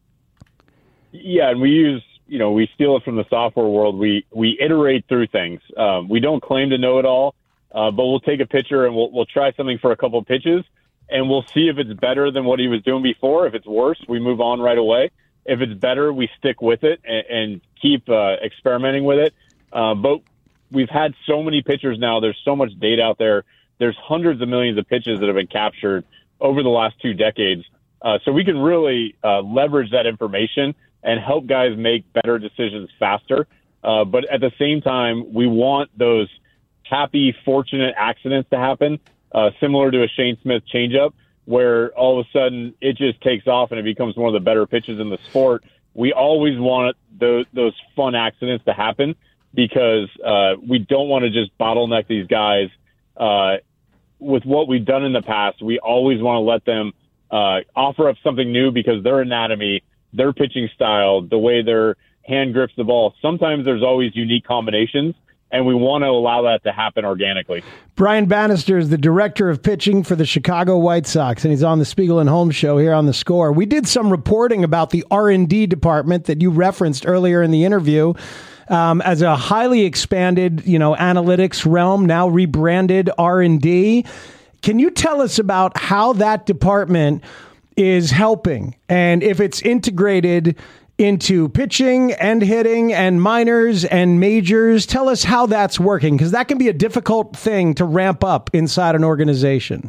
Yeah, and we use, you know, we steal it from the software world. We we iterate through things. Um, we don't claim to know it all, uh, but we'll take a pitcher and we'll we'll try something for a couple of pitches, and we'll see if it's better than what he was doing before. If it's worse, we move on right away. If it's better, we stick with it and, and keep uh, experimenting with it. Uh, but we've had so many pitchers now. There's so much data out there. There's hundreds of millions of pitches that have been captured over the last two decades. Uh, so we can really uh, leverage that information and help guys make better decisions faster. Uh, but at the same time, we want those happy, fortunate accidents to happen, uh, similar to a Shane Smith changeup, where all of a sudden it just takes off and it becomes one of the better pitches in the sport. We always want those, those fun accidents to happen, because uh, we don't want to just bottleneck these guys. Uh, with what we've done in the past, we always want to let them uh, offer up something new, because their anatomy, their pitching style, the way their hand grips the ball, sometimes there's always unique combinations, and we want to allow that to happen organically. Brian Bannister is the director of pitching for the Chicago White Sox, and he's on the Spiegel and Holmes show here on The Score. We did some reporting about the R and D department that you referenced earlier in the interview um, as a highly expanded, you know, analytics realm, now rebranded R and D. Can you tell us about how that department is helping, and if it's integrated into pitching and hitting and minors and majors? Tell us how that's working, because that can be a difficult thing to ramp up inside an organization.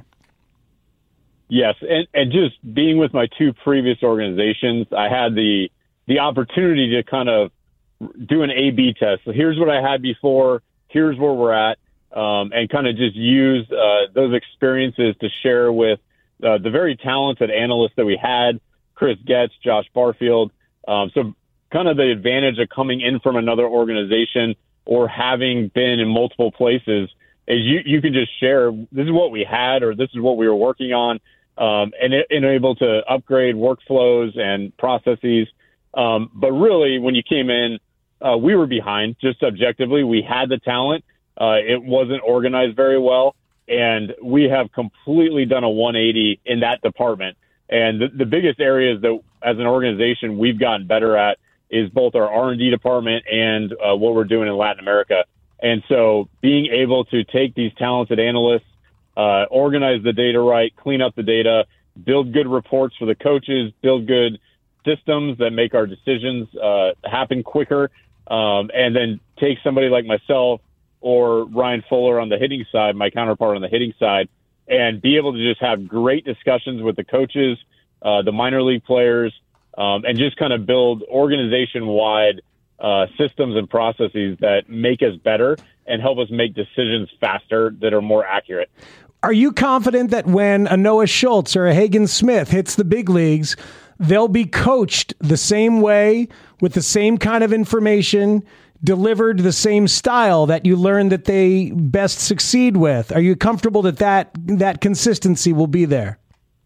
Yes, and, and just being with my two previous organizations, I had the the opportunity to kind of do an A B test. So here's what I had before, here's where we're at, um, and kind of just use uh, those experiences to share with Uh, the very talented analysts that we had, Chris Getz, Josh Barfield. Um, so kind of the advantage of coming in from another organization or having been in multiple places is you, you can just share, this is what we had, or this is what we were working on, um, and, and able to upgrade workflows and processes. Um, but really, when you came in, uh, we were behind, just objectively. We had the talent. Uh, it wasn't organized very well. And we have completely done a one eighty in that department. And the, the biggest areas that, as an organization, we've gotten better at is both our R and D department and uh, what we're doing in Latin America. And so being able to take these talented analysts, uh, organize the data right, clean up the data, build good reports for the coaches, build good systems that make our decisions uh, happen quicker, um, and then take somebody like myself or Ryan Fuller on the hitting side, my counterpart on the hitting side, and be able to just have great discussions with the coaches, uh, the minor league players, um, and just kind of build organization-wide uh, systems and processes that make us better and help us make decisions faster that are more accurate. Are you confident that when a Noah Schultz or a Hagen Smith hits the big leagues, they'll be coached the same way with the same kind of information, delivered the same style that you learned that they best succeed with? Are you comfortable that that, that consistency will be there?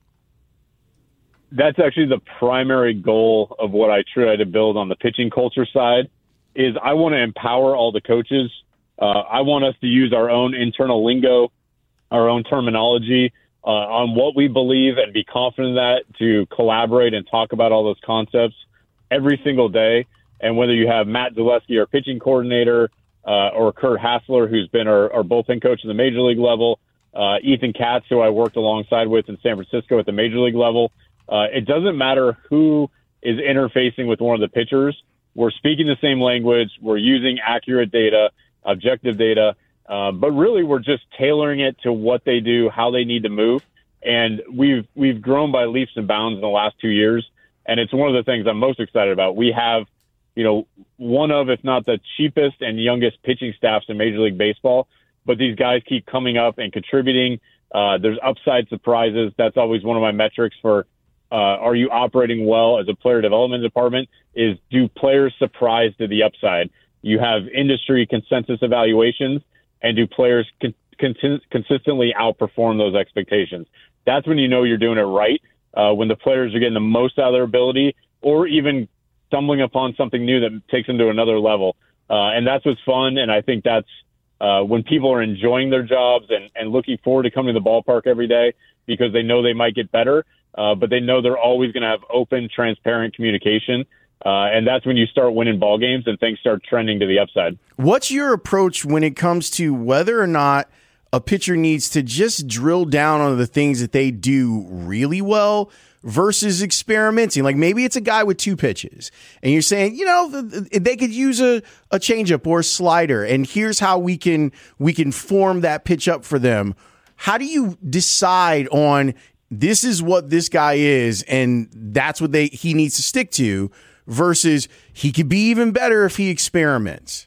That's actually the primary goal of what I try to build on the pitching culture side. Is I want to empower all the coaches. Uh, I want us to use our own internal lingo, our own terminology uh, on what we believe, and be confident in that, to collaborate and talk about all those concepts every single day. And whether you have Matt Zaleski, our pitching coordinator, uh, or Kurt Hassler, who's been our, our bullpen coach at the major league level, uh, Ethan Katz, who I worked alongside with in San Francisco at the major league level, uh, it doesn't matter who is interfacing with one of the pitchers. We're speaking the same language. We're using accurate data, objective data, uh, but really we're just tailoring it to what they do, how they need to move. And we've we've grown by leaps and bounds in the last two years, and it's one of the things I'm most excited about. We have, you know, one of, if not the cheapest and youngest pitching staffs in Major League Baseball, but these guys keep coming up and contributing. Uh, there's upside surprises. That's always one of my metrics for uh, are you operating well as a player development department, is do players surprise to the upside? You have industry consensus evaluations, and do players con- con- consistently outperform those expectations? That's when you know you're doing it right, uh, when the players are getting the most out of their ability, or even stumbling upon something new that takes them to another level. Uh, and that's what's fun. And I think that's uh, when people are enjoying their jobs and, and looking forward to coming to the ballpark every day because they know they might get better, uh, but they know they're always going to have open, transparent communication. Uh, and that's when you start winning ball games and things start trending to the upside. What's your approach when it comes to whether or not a pitcher needs to just drill down on the things that they do really well versus experimenting? Like maybe it's a guy with two pitches and you're saying, you know, they could use a, a changeup or a slider, and here's how we can we can form that pitch up for them. How do you decide on this is what this guy is and that's what they he needs to stick to versus he could be even better if he experiments?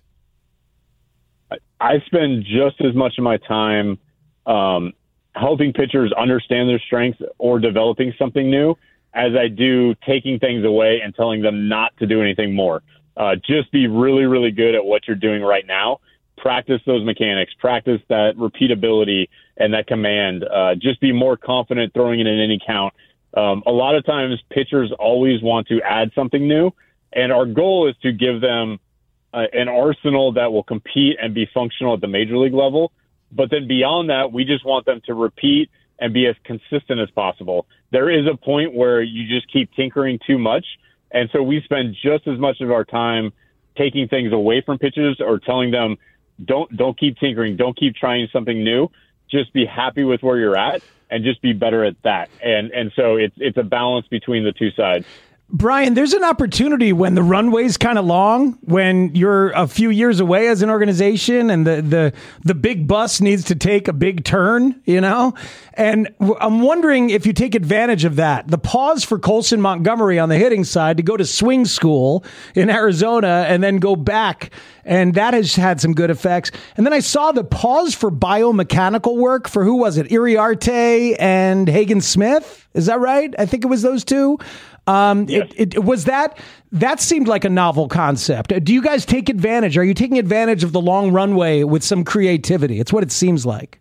I spend just as much of my time um, helping pitchers understand their strengths or developing something new as I do taking things away and telling them not to do anything more. Uh, just be really, really good at what you're doing right now. Practice those mechanics, practice that repeatability and that command. Uh, just be more confident throwing it in any count. Um, a lot of times pitchers always want to add something new, and our goal is to give them uh, an arsenal that will compete and be functional at the major league level. But then beyond that, we just want them to repeat and be as consistent as possible. There is a point where you just keep tinkering too much. And so we spend just as much of our time taking things away from pitchers or telling them, don't don't keep tinkering, don't keep trying something new. Just be happy with where you're at and just be better at that. And and so it's it's a balance between the two sides. Brian, there's an opportunity when the runway's kind of long, when you're a few years away as an organization and the, the, the big bus needs to take a big turn, you know? And I'm wondering if you take advantage of that. The pause for Colson Montgomery on the hitting side to go to swing school in Arizona and then go back and that has had some good effects. And then I saw the pause for biomechanical work for, who was it, Iriarte and Hagen Smith? Is that right? I think it was those two. Um, yes. it, it was that, that seemed like a novel concept. Do you guys take advantage? Are you taking advantage of the long runway with some creativity? It's what it seems like.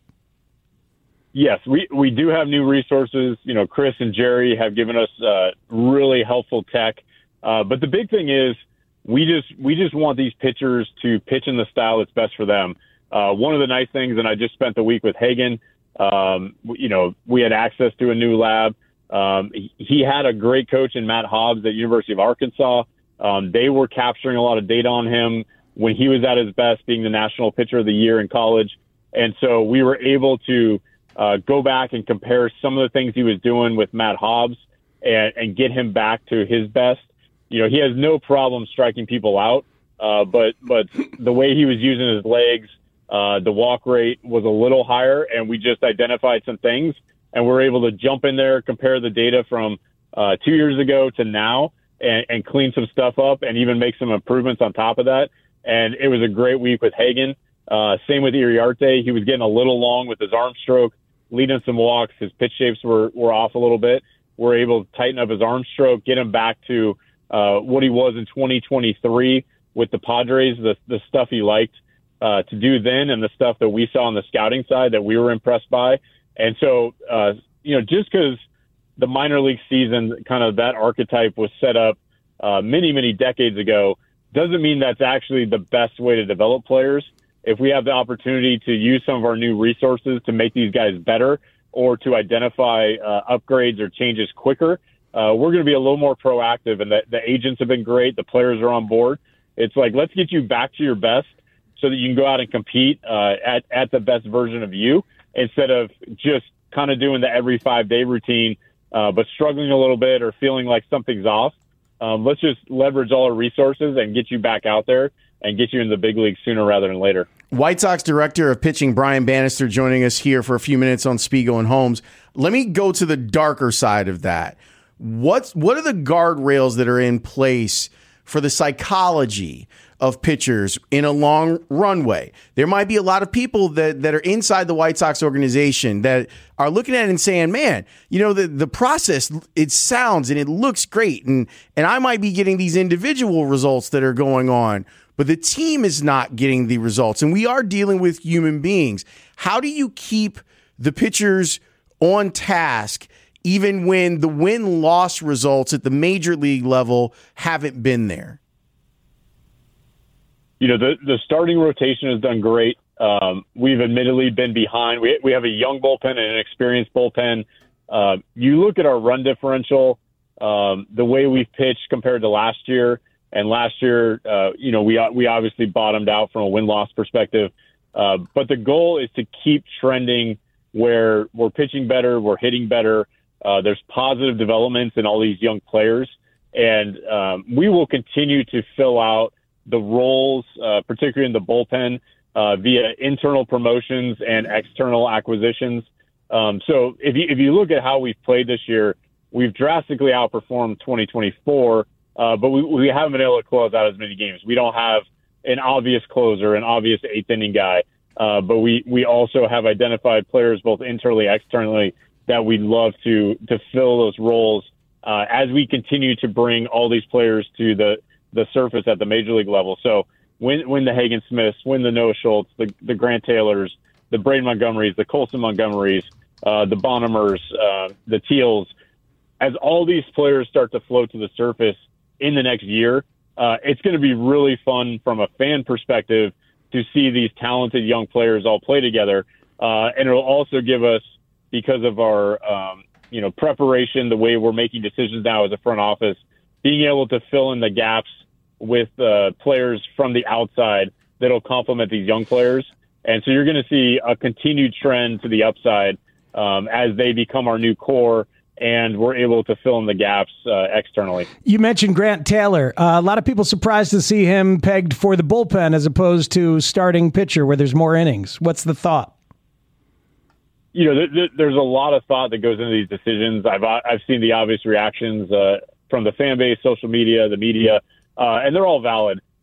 Yes, we, we do have new resources. You know, Chris and Jerry have given us uh, really helpful tech. Uh, but the big thing is we just we just want these pitchers to pitch in the style that's best for them. Uh, one of the nice things, and I just spent the week with Hagen, um, you know, we had access to a new lab. Um, he, he had a great coach in Matt Hobbs at University of Arkansas. Um, they were capturing a lot of data on him when he was at his best, being the National Pitcher of the Year in college. And so we were able to Uh, go back and compare some of the things he was doing with Matt Hobbs and, and get him back to his best. You know, he has no problem striking people out, uh, but but the way he was using his legs, uh, the walk rate was a little higher, and we just identified some things, and we're able to jump in there, compare the data from uh, two years ago to now, and, and clean some stuff up, and even make some improvements on top of that. And it was a great week with Hagen. Uh, same with Iriarte. He was getting a little long with his arm stroke, leading some walks. His pitch shapes were, were off a little bit. We're able to tighten up his arm stroke, get him back to uh, what he was in twenty twenty-three with the Padres, the, the stuff he liked uh, to do then and the stuff that we saw on the scouting side that we were impressed by. And so, uh, you know, just because the minor league season, kind of that archetype was set up uh, many, many decades ago, doesn't mean that's actually the best way to develop players. If we have the opportunity to use some of our new resources to make these guys better or to identify uh, upgrades or changes quicker, uh, we're going to be a little more proactive. And the, the agents have been great. The players are on board. It's like, let's get you back to your best so that you can go out and compete uh, at, at the best version of you instead of just kind of doing the every five-day routine, uh, but struggling a little bit or feeling like something's off. Um, let's just leverage all our resources and get you back out there and get you in the big league sooner rather than later. White Sox Director of Pitching Brian Bannister joining us here for a few minutes on Spiegel and Holmes. Let me go to the darker side of that. What's, what are the guardrails that are in place for the psychology of pitchers in a long runway? There might be a lot of people that, that are inside the White Sox organization that are looking at it and saying, man, you know, the, the process, it sounds and it looks great. And, and I might be getting these individual results that are going on, but the team is not getting the results. And we are dealing with human beings. How do you keep the pitchers on task even when the win-loss results at the major league level haven't been there? You know, the, the starting rotation has done great. Um, we've admittedly been behind. We, we have a young bullpen and an experienced bullpen. Uh, you look at our run differential, um, the way we've pitched compared to last year, and last year, uh, you know, we we obviously bottomed out from a win-loss perspective. Uh, but the goal is to keep trending where we're pitching better, we're hitting better. Uh, there's positive developments in all these young players. And um, we will continue to fill out the roles, uh, particularly in the bullpen, uh, via internal promotions and external acquisitions. Um, so if you, if you look at how we've played this year, we've drastically outperformed twenty twenty-four. Uh, but we, we haven't been able to close out as many games. We don't have an obvious closer, an obvious eighth inning guy. Uh, but we, we also have identified players both internally, externally, that we'd love to, to fill those roles uh, as we continue to bring all these players to the, the surface at the major league level. So when, when the Hagen Smiths, when the Noah Schultz, the, the Grant Taylors, the Braden Montgomerys, the Colson Montgomerys, uh, the Bonnemers, uh, the Teals, as all these players start to float to the surface in the next year, uh, it's going to be really fun from a fan perspective to see these talented young players all play together. Uh, and it'll also give us, because of our, um, you know, preparation, the way we're making decisions now as a front office, being able to fill in the gaps with uh, players from the outside that'll complement these young players. And so you're going to see a continued trend to the upside um, as they become our new core, and we're able to fill in the gaps uh, externally. You mentioned Grant Taylor. Uh, a lot of people surprised to see him pegged for the bullpen as opposed to starting pitcher where there's more innings. What's the thought? You know, th- th- there's a lot of thought that goes into these decisions. I've I've seen the obvious reactions uh, from the fan base, social media, the media, uh, and they're all valid.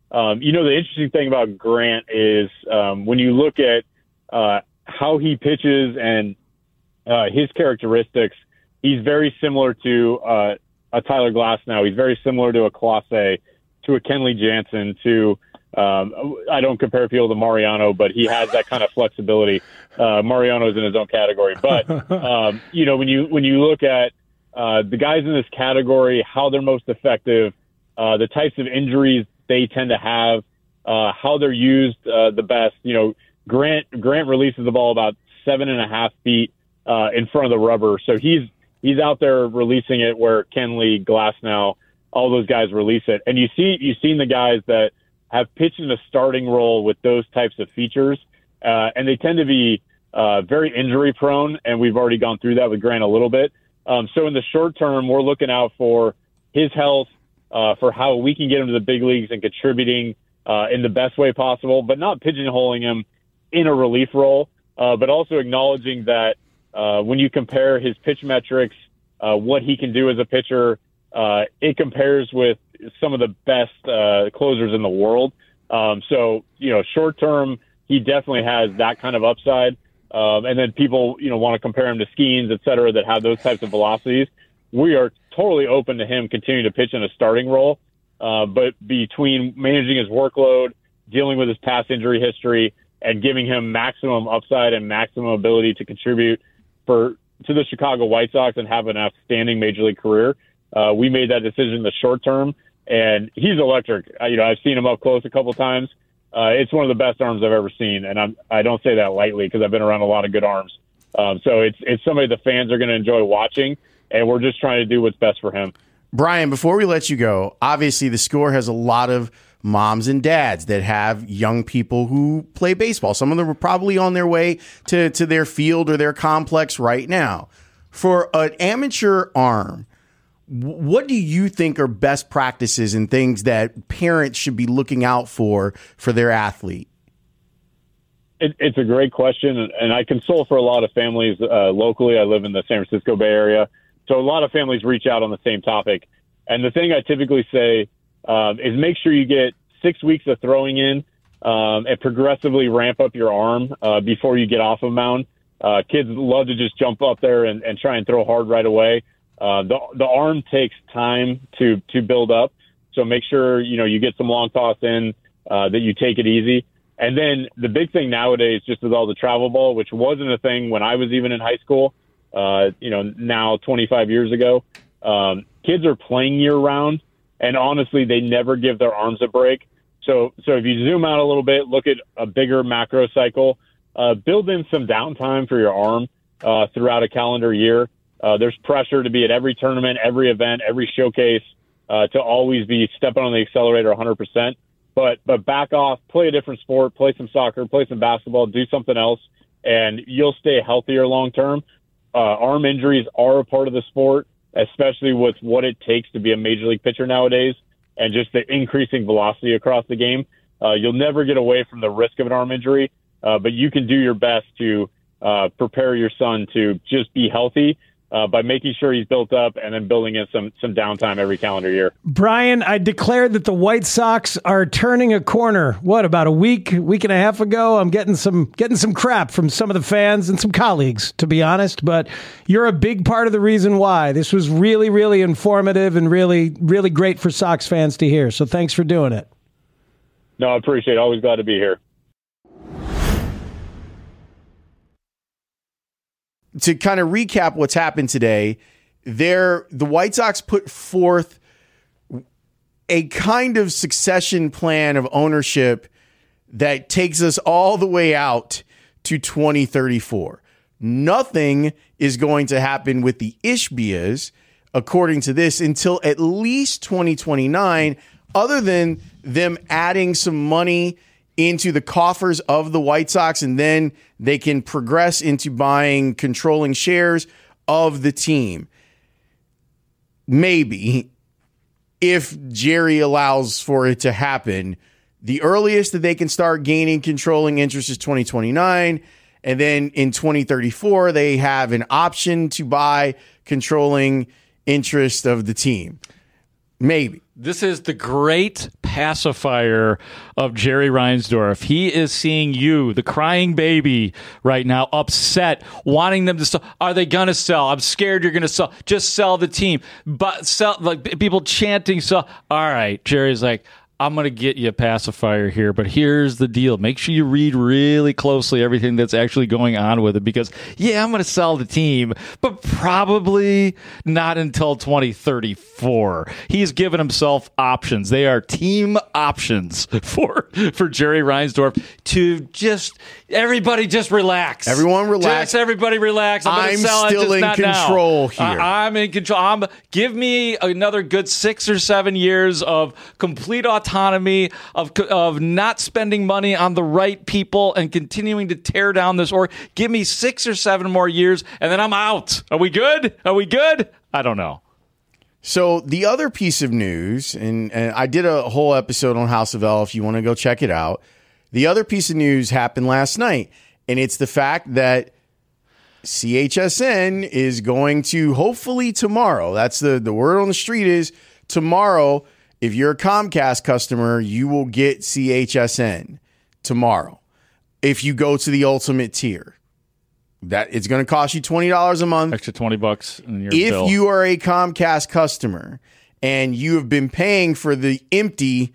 um, you know, the interesting thing about Grant is um, when you look at uh, how he pitches and uh, his characteristics, he's very similar to uh, a Tyler Glasnow. He's very similar to a Clase, to a Kenley Jansen, to um, I don't compare people to Mariano, but he has that kind of flexibility. Uh, Mariano's in his own category. But, um, you know, when you when you look at uh, the guys in this category, how they're most effective, uh, the types of injuries they tend to have, uh, how they're used uh, the best, you know, Grant Grant releases the ball about seven and a half feet uh, in front of the rubber. So he's he's out there releasing it where Kenley, Glasnow, all those guys release it. And you see, you've seen the guys that have pitched in a starting role with those types of features, uh, and they tend to be uh, very injury prone. And we've already gone through that with Grant a little bit. Um, so in the short term, we're looking out for his health, uh, for how we can get him to the big leagues and contributing uh, in the best way possible, but not pigeonholing him in a relief role, uh, but also acknowledging that uh, when you compare his pitch metrics, uh, what he can do as a pitcher, uh, it compares with some of the best uh, closers in the world. Um, so, you know, short term, he definitely has that kind of upside. Um, and then people, you know, want to compare him to Skeens, et cetera, that have those types of velocities. We are totally open to him continuing to pitch in a starting role. Uh, but between managing his workload, dealing with his past injury history, and giving him maximum upside and maximum ability to contribute for to the Chicago White Sox and have an outstanding major league career, uh, we made that decision in the short term. And he's electric. I, you know, I've seen him up close a couple times. Uh, it's one of the best arms I've ever seen, and I'm, I don't say that lightly because I've been around a lot of good arms. Um, so it's it's somebody the fans are going to enjoy watching, and we're just trying to do what's best for him. Brian, before we let you go, obviously the Score has a lot of moms and dads that have young people who play baseball. Some of them are probably on their way to, to their field or their complex right now. For an amateur arm, what do you think are best practices and things that parents should be looking out for for their athlete? It, it's a great question, and I console for a lot of families uh, locally. I live in the San Francisco Bay Area, so a lot of families reach out on the same topic. And the thing I typically say um, is make sure you get six weeks of throwing in um, and progressively ramp up your arm uh, before you get off a mound. Uh, kids love to just jump up there and, and try and throw hard right away. Uh, the the arm takes time to to build up, so make sure you know you get some long toss in, uh, that you take it easy. And then the big thing nowadays, just with all the travel ball, which wasn't a thing when I was even in high school, uh, you know, now twenty-five years ago, um, kids are playing year round, and honestly, they never give their arms a break. So so if you zoom out a little bit, look at a bigger macro cycle, uh, build in some downtime for your arm uh, throughout a calendar year. Uh, there's pressure to be at every tournament, every event, every showcase, uh, to always be stepping on the accelerator one hundred percent. But but back off, play a different sport, play some soccer, play some basketball, do something else, and you'll stay healthier long term. Uh, arm injuries are a part of the sport, especially with what it takes to be a major league pitcher nowadays and just the increasing velocity across the game. Uh, you'll never get away from the risk of an arm injury, uh, but you can do your best to uh, prepare your son to just be healthy. Uh, by making sure he's built up and then building in some some downtime every calendar year. Brian, I declared that the White Sox are turning a corner. What, about a week, week and a half ago? I'm getting some getting some crap from some of the fans and some colleagues, to be honest. But you're a big part of the reason why. This was really, really informative and really, really great for Sox fans to hear. So thanks for doing it. No, I appreciate it. Always glad to be here. To kind of recap what's happened today, there the White Sox put forth a kind of succession plan of ownership that takes us all the way out to twenty thirty-four. Nothing is going to happen with the Ishbias, according to this, until at least twenty twenty-nine, other than them adding some money into the coffers of the White Sox, and then they can progress into buying controlling shares of the team. Maybe, if Jerry allows for it to happen, the earliest that they can start gaining controlling interest is twenty twenty-nine, and then in twenty thirty-four, they have an option to buy controlling interest of the team. Maybe. This is the great pacifier of Jerry Reinsdorf. He is seeing you, the crying baby, right now, upset, wanting them to sell. Are they going to sell? I'm scared you're going to sell. Just sell the team. But sell, like people chanting, sell. All right. Jerry's like, I'm going to get you a pacifier here, but here's the deal. Make sure you read really closely everything that's actually going on with it because, yeah, I'm going to sell the team, but probably not until twenty thirty-four. He's given himself options. They are team options for for Jerry Reinsdorf to just, everybody just relax. Everyone relax. Just everybody relax. I'm, I'm sell it, still just in not control now. here. I, I'm in control. I'm, give me another good six or seven years of complete autonomy. autonomy of of not spending money on the right people and continuing to tear down this org. Give me six or seven more years, and then I'm out. Are we good? Are we good? I don't know. So the other piece of news, and, and I did a whole episode on House of L if you want to go check it out. The other piece of news happened last night, and it's the fact that C H S N is going to, hopefully tomorrow, that's the, the word on the street is tomorrow, if you're a Comcast customer, you will get C H S N tomorrow if you go to the ultimate tier. That it's going to cost you twenty dollars a month. Extra twenty bucks in your if bill. you are a Comcast customer and you have been paying for the empty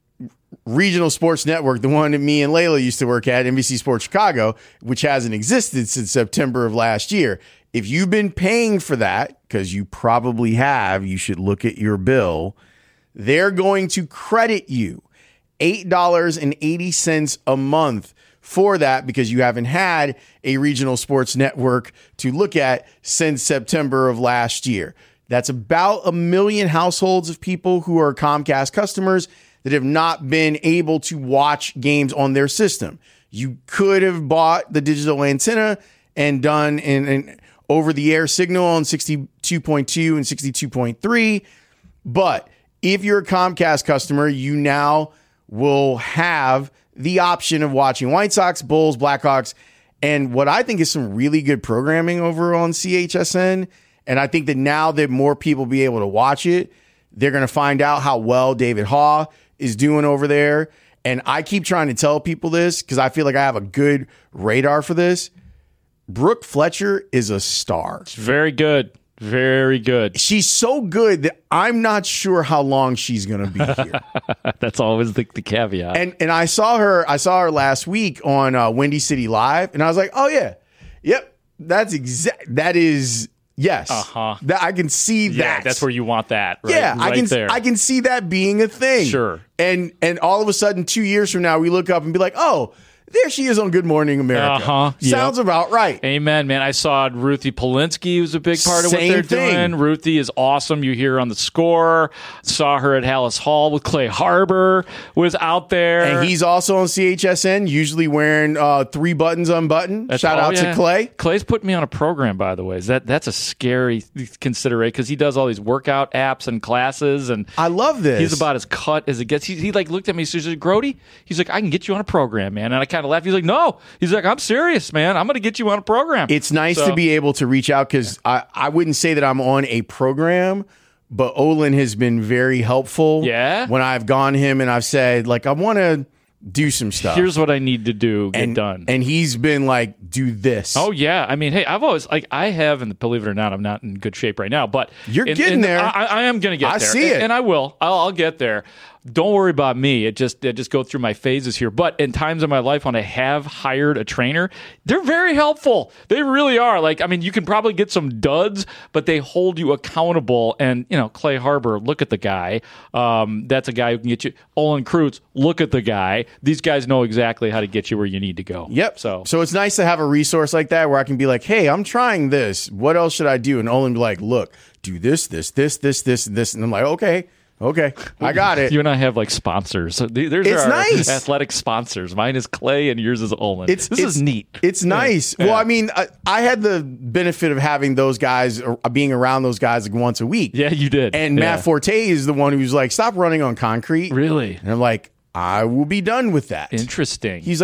regional sports network, the one that me and Layla used to work at, N B C Sports Chicago, which hasn't existed since September of last year. If you've been paying for that, because you probably have, you should look at your bill. They're going to credit you eight dollars and eighty cents a month for that because you haven't had a regional sports network to look at since September of last year. That's about a million households of people who are Comcast customers that have not been able to watch games on their system. You could have bought the digital antenna and done an, an over-the-air signal on sixty-two point two and sixty-two point three, but if you're a Comcast customer, you now will have the option of watching White Sox, Bulls, Blackhawks, and what I think is some really good programming over on C H S N. And I think that now that more people will be able to watch it, they're going to find out how well David Haw is doing over there. And I keep trying to tell people this because I feel like I have a good radar for this. Brooke Fletcher is a star. It's very good. Very good. She's so good that I'm not sure how long she's going to be here. That's always the, the caveat. And and I saw her. I saw her last week on uh, Windy City Live, and I was like, "Oh yeah, yep, that's exact. That is yes. Uh huh. That I can see yeah, that. That's where you want that. Right? Yeah, right I can. there. I can see that being a thing. Sure. And and all of a sudden, two years from now, we look up and be like, "Oh, there she is on Good Morning America." Uh-huh. Sounds yep. about right. Amen, man. I saw Ruthie Polinsky, who's a big part of Same what they're thing. doing. Ruthie is awesome. You hear her on The Score. Saw her at Hallis Hall with Clay Harbor, was out there. And he's also on C H S N, usually wearing uh, three buttons unbuttoned. That's- Shout oh, out yeah. to Clay. Clay's put me on a program, by the way. Is that that's a scary consideration because he does all these workout apps and classes, and I love this. He's about as cut as it gets. He, he like looked at me. He said, "Grody," he's like, "I can get you on a program, man." And I kind of laughed. He's like, "No," he's like, "I'm serious, man. I'm going to get you on a program." It's nice So- to be able to reach out because I, I wouldn't say that I'm on a program, but Olin has been very helpful. Yeah? When I've gone to him and I've said, like, I want to do some stuff. Here's what I need to do, get and, done. And he's been like, do this. Oh yeah, I mean, hey, I've always like I have, and believe it or not, I'm not in good shape right now. But You're in- getting in- there. I, I am going to get I there. see and, it. and I will. I'll, I'll get there. Don't worry about me. It just I just go through my phases here. But in times of my life when I have hired a trainer, they're very helpful. They really are. Like, I mean, you can probably get some duds, but they hold you accountable. And you know, Clay Harbor, look at the guy. Um, that's a guy who can get you. Olin Kreutz, look at the guy. These guys know exactly how to get you where you need to go. Yep. So So it's nice to have a resource like that where I can be like, hey, I'm trying this. What else should I do? And Olin be like, look, do this, this, this, this, this, and this. And I'm like, okay, okay, I got it. You and I have like sponsors. So th- there's It's our nice. athletic sponsors. Mine is Clay and yours is Olin. It's, this it's, is neat. It's nice. Yeah. Well, I mean, I, I had the benefit of having those guys, or being around those guys like once a week. Yeah, you did. And Yeah. Matt Forte is the one who's like, stop running on concrete. Really? And I'm like, I will be done with that. Interesting. He's like,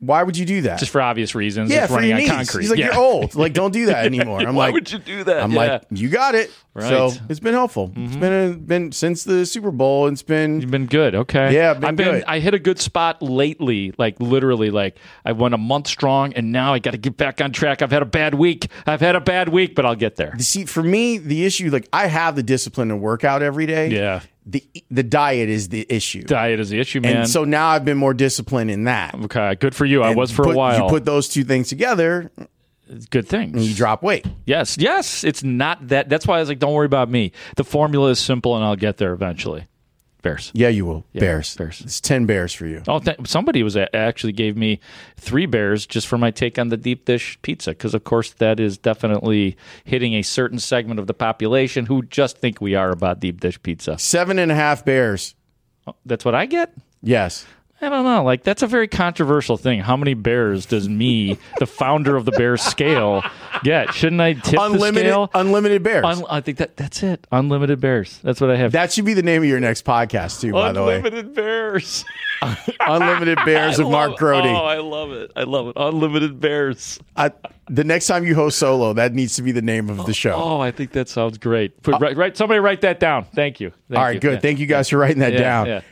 Why would you do that? Just for obvious reasons. Yeah, it's for running your on knees. concrete. He's like, yeah. you're old. Like, don't do that anymore. I'm Why like, would you do that? I'm yeah. like, you got it. Right. So it's been helpful. Mm-hmm. It's been a, been since the Super Bowl. It's been You've been good. Okay. Yeah, been I've been. good. I hit a good spot lately. Like literally, like I went a month strong, and now I got to get back on track. I've had a bad week. I've had a bad week, but I'll get there. See, for me, the issue, like I have the discipline to work out every day. Yeah. The the diet is the issue. Diet is the issue, man. And so now I've been more disciplined in that. Okay, good for you. I And was for put- a while. You put those two things together, good things. and you drop weight. Yes, yes. It's not that. That's why I was like, don't worry about me. The formula is simple, and I'll get there eventually. Bears. Yeah, you will. Yeah, bears. Bears. It's ten bears for you. Oh, th- somebody was a- actually gave me three bears just for my take on the deep dish pizza, because of course that is definitely hitting a certain segment of the population who just think we are about deep dish pizza. Seven and a half bears. Oh, that's what I get? Yes. I don't know. Like, that's a very controversial thing. How many bears does me, the founder of the Bears scale, get? Shouldn't I tip Unlimited, the scale? unlimited bears. Un- I think that that's it. Unlimited bears. That's what I have. That should be the name of your next podcast too. By the way, Unlimited bears. Unlimited Bears I of Mark love- Grody. Oh, I love it. I love it. Unlimited bears. I, the next time you host solo, that needs to be the name of the show. Oh, I think that sounds great. Put, right, right, somebody write that down. Thank you. Thank All right, you. good. Yeah. Thank you guys for writing that Yeah, down. yeah.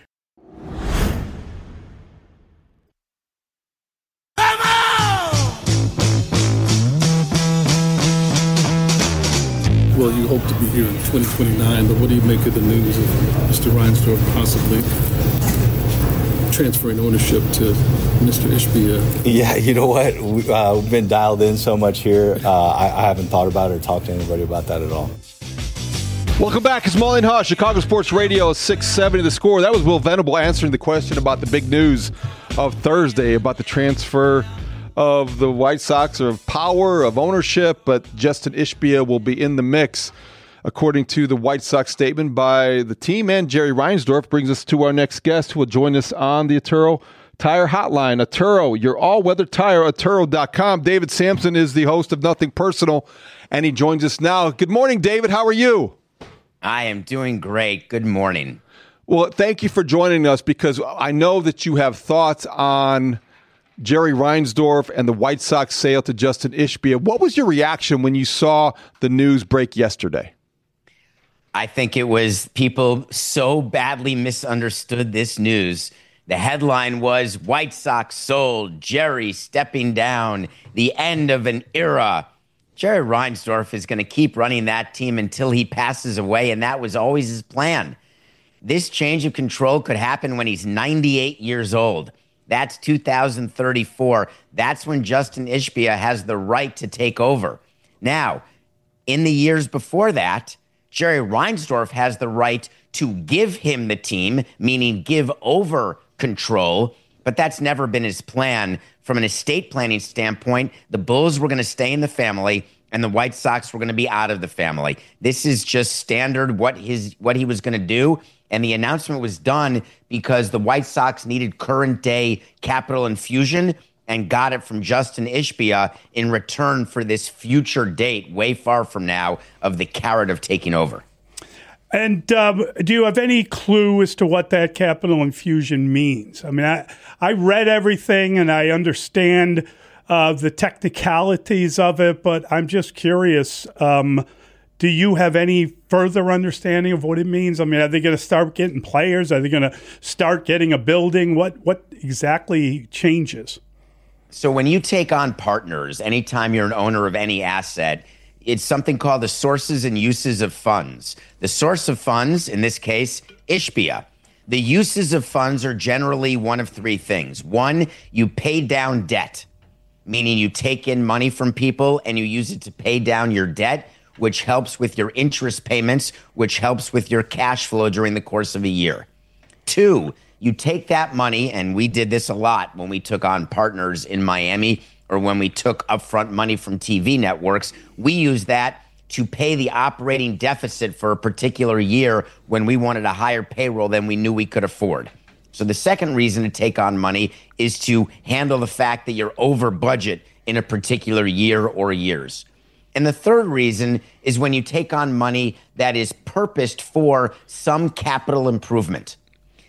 Well, you hope to be here in twenty twenty-nine, but what do you make of the news of Mister Reinsdorf possibly transferring ownership to Mister Ishbia? Yeah, you know what? We, uh, we've been dialed in so much here. Uh, I, I haven't thought about it or talked to anybody about that at all. Welcome back. It's Mully and Haw, Chicago Sports Radio, six seventy The Score. That was Will Venable answering the question about the big news of Thursday about the transfer of the White Sox, or of power, of ownership, but Justin Ishbia will be in the mix, according to the White Sox statement by the team. And Jerry Reinsdorf brings us to our next guest, who will join us on the Atturo Tire Hotline. Atturo, your all-weather tire, Atturo dot com. David Sampson is the host of Nothing Personal, and he joins us now. Good morning, David. How are you? I am doing great. Good morning. Well, thank you for joining us, because I know that you have thoughts on Jerry Reinsdorf and the White Sox sale to Justin Ishbia. What was your reaction when you saw the news break yesterday? I think it was people so badly misunderstood this news. The headline was White Sox sold, Jerry stepping down, the end of an era. Jerry Reinsdorf is going to keep running that team until he passes away, and that was always his plan. This change of control could happen when he's ninety-eight years old. That's two thousand thirty-four. That's when Justin Ishbia has the right to take over. Now, in the years before that, Jerry Reinsdorf has the right to give him the team, meaning give over control, but that's never been his plan. From an estate planning standpoint, the Bulls were going to stay in the family, and the White Sox were going to be out of the family. This is just standard what his what he was going to do. And the announcement was done because the White Sox needed current day capital infusion and got it from Justin Ishbia in return for this future date way far from now of the carrot of taking over. And um, do you have any clue as to what that capital infusion means? I mean, I, I read everything and I understand uh, the technicalities of it, but I'm just curious. Um, do you have any further understanding of what it means? I mean, are they going to start getting players? Are they going to start getting a building? What what exactly changes? So when you take on partners, anytime you're an owner of any asset, it's something called the sources and uses of funds. The source of funds, in this case, Ishbia. The uses of funds are generally one of three things. One, you pay down debt, meaning you take in money from people and you use it to pay down your debt, which helps with your interest payments, which helps with your cash flow during the course of a year. Two, you take that money, and we did this a lot when we took on partners in Miami or when we took upfront money from T V networks. We use that to pay the operating deficit for a particular year when we wanted a higher payroll than we knew we could afford. So the second reason to take on money is to handle the fact that you're over budget in a particular year or years. And the third reason is when you take on money that is purposed for some capital improvement.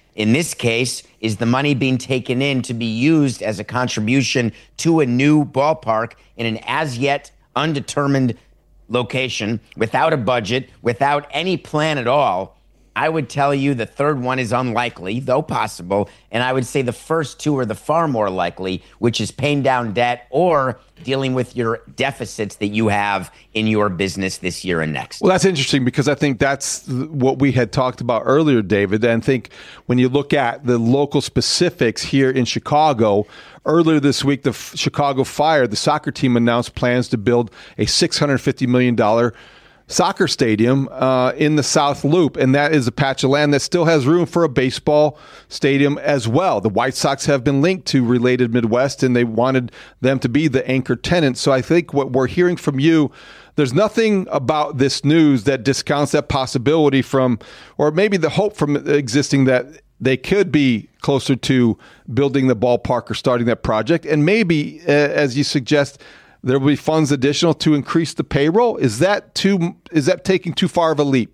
in this case, is the money being taken in to be used as a contribution to a new ballpark in an as yet undetermined location, without a budget, without any plan at all? I would tell you the third one is unlikely, though possible. And I would say the first two are the far more likely, which is paying down debt or dealing with your deficits that you have in your business this year and next. Well, that's interesting because I think that's what we had talked about earlier, David. And I think when you look at the local specifics here in Chicago, earlier this week, the Chicago Fire, the soccer team, announced plans to build a six hundred fifty million dollars soccer stadium uh, in the South Loop, and that is a patch of land that still has room for a baseball stadium as well. The White Sox have been linked to Related Midwest, and they wanted them to be the anchor tenant. So I think what we're hearing from you, there's nothing about this news that discounts that possibility from, or maybe the hope from existing that they could be closer to building the ballpark or starting that project. And maybe, uh, as you suggest, there will be funds additional to increase the payroll. Is that too? Is that taking too far of a leap?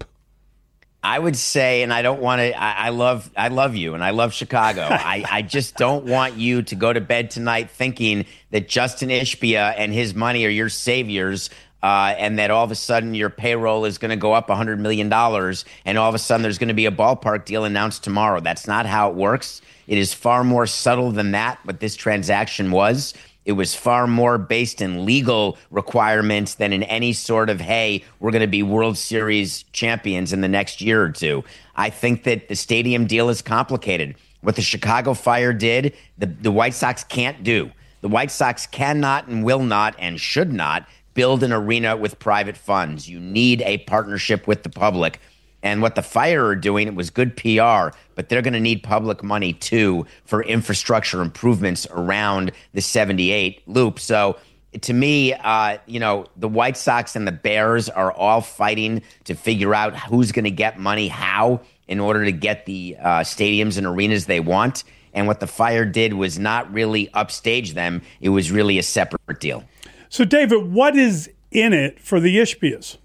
I would say, and I don't want to. I, I love, I love you, and I love Chicago. I, I just don't want you to go to bed tonight thinking that Justin Ishbia and his money are your saviors, uh, and that all of a sudden your payroll is going to go up one hundred million dollars, and all of a sudden there's going to be a ballpark deal announced tomorrow. That's not how it works. It is far more subtle than that. What this transaction was. It was far more based in legal requirements than in any sort of, hey, we're going to be World Series champions in the next year or two. I think that the stadium deal is complicated. What the Chicago Fire did, the, the White Sox can't do. The White Sox cannot and will not and should not build an arena with private funds. You need a partnership with the public. And what the Fire are doing, it was good P R, but they're going to need public money, too, for infrastructure improvements around the seventy-eight loop. So to me, uh, you know, the White Sox and the Bears are all fighting to figure out who's going to get money how in order to get the uh, stadiums and arenas they want. And what the Fire did was not really upstage them. It was really a separate deal. So, David, what is in it for the Ishbias?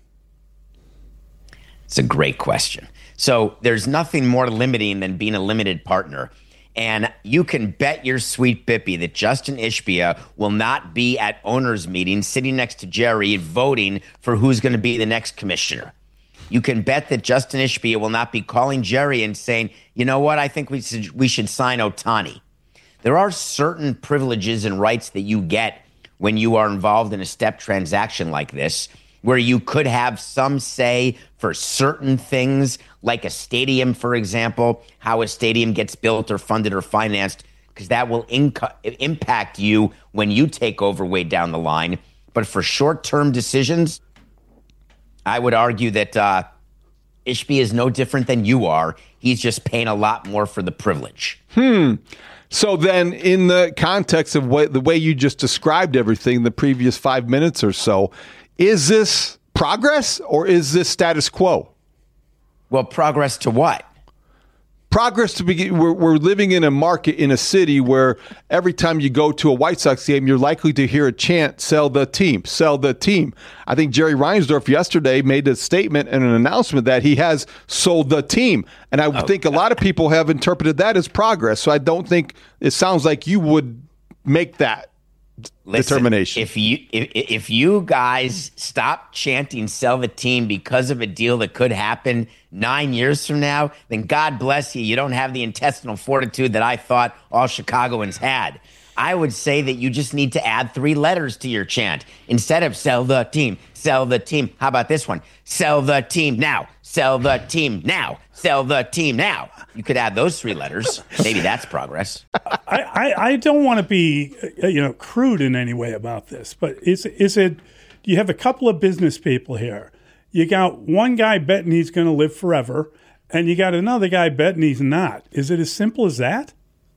It's a great question. So there's nothing more limiting than being a limited partner. And you can bet your sweet Bippy that Justin Ishbia will not be at owners' meetings sitting next to Jerry voting for who's going to be the next commissioner. You can bet that Justin Ishbia will not be calling Jerry and saying, you know what, I think we should, we should sign Ohtani. There are certain privileges and rights that you get when you are involved in a step transaction like this, where you could have some say for certain things, like a stadium, for example, how a stadium gets built or funded or financed, because that will inc- impact you when you take over way down the line. But for short-term decisions, I would argue that uh, Ishbia is no different than you are. He's just paying a lot more for the privilege. Hmm. So then, in the context of what, the way you just described everything, the previous five minutes or so, is this progress or is this status quo? Well, progress to what? Progress to begin. We're, we're living in a market in a city where every time you go to a White Sox game, you're likely to hear a chant, sell the team, sell the team. I think Jerry Reinsdorf yesterday made a statement and an announcement that he has sold the team. And I oh, think a lot of people have interpreted that as progress. So I don't think it sounds like you would make that Listen, determination. If you if, if you guys stop chanting "sell the team" because of a deal that could happen nine years from now, then God bless you. You don't have the intestinal fortitude that I thought all Chicagoans had. I would say that you just need to add three letters to your chant instead of "sell the team." Sell the team. How about this one? Sell the team now. Sell the team now. Sell the team now. You could add those three letters. Maybe that's progress. I, I, I don't want to be, you know, crude in any way about this, but is is it? You have a couple of business people here. You got one guy betting he's going to live forever, and you got another guy betting he's not. Is it as simple as that?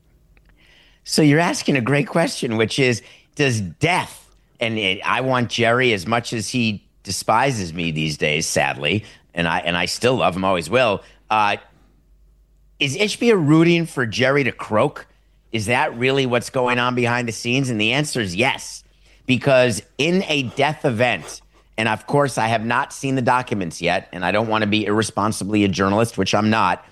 So you're asking a great question, which is, does death? And it, I want Jerry, as much as he despises me these days, sadly, and I and I still love him, always will. Uh, is Ishbia rooting for Jerry to croak? Is that really what's going on behind the scenes? And the answer is yes, because in a death event, and of course I have not seen the documents yet, and I don't want to be irresponsibly a journalist, which I'm not,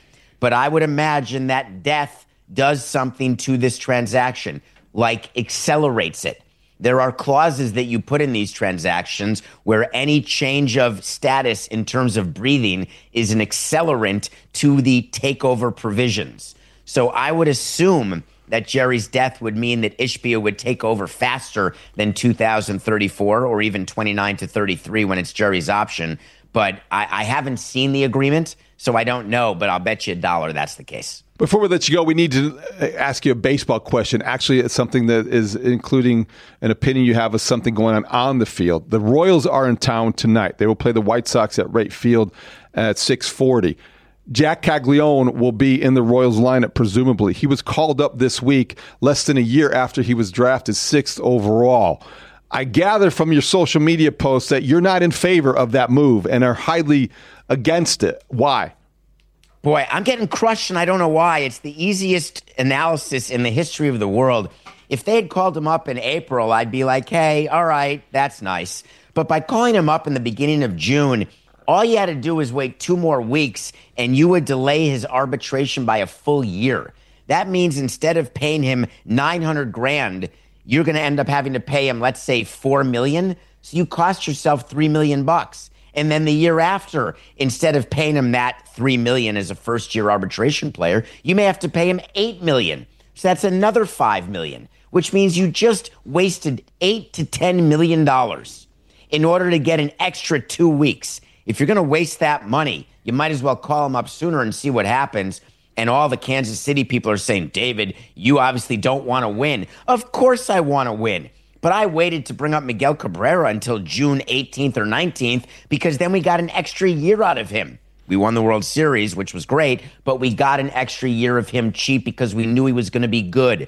But I would imagine that death does something to this transaction, like accelerates it. There are clauses that you put in these transactions where any change of status in terms of breathing is an accelerant to the takeover provisions. So I would assume that Jerry's death would mean that Ishbia would take over faster than two thousand thirty-four or even twenty-nine to thirty-three when it's Jerry's option. But I, I haven't seen the agreement, so I don't know, but I'll bet you a dollar that's the case. Before we let you go, we need to ask you a baseball question. Actually, it's something that is including an opinion you have of something going on on the field. The Royals are in town tonight. They will play the White Sox at Wright Field at six forty. Jack Caglione will be in the Royals lineup, presumably. He was called up this week, less than a year after he was drafted sixth overall. I gather from your social media posts that you're not in favor of that move and are highly against it. Why? Boy, I'm getting crushed, and I don't know why. It's the easiest analysis in the history of the world. If they had called him up in April, I'd be like, hey, all right, that's nice. But by calling him up in the beginning of June, all you had to do was wait two more weeks, and you would delay his arbitration by a full year. That means instead of paying him nine hundred grand, you're going to end up having to pay him, let's say, four million. So you cost yourself three million bucks. And then the year after, instead of paying him that three million as a first-year arbitration player, you may have to pay him eight million. So that's another five million, which means you just wasted eight to ten million dollars in order to get an extra two weeks. If you're going to waste that money, you might as well call him up sooner and see what happens. And all the Kansas City people are saying, David, you obviously don't want to win. Of course I want to win. But I waited to bring up Miguel Cabrera until June eighteenth or nineteenth because then we got an extra year out of him. We won the World Series, which was great, but we got an extra year of him cheap because we knew he was going to be good.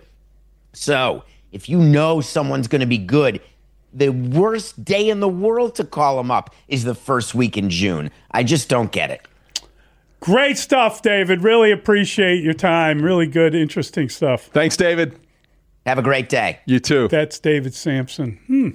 So if you know someone's going to be good, the worst day in the world to call him up is the first week in June. I just don't get it. Great stuff, David. Really appreciate your time. Really good, interesting stuff. Thanks, David. Have a great day. You too. That's David Sampson. Hmm.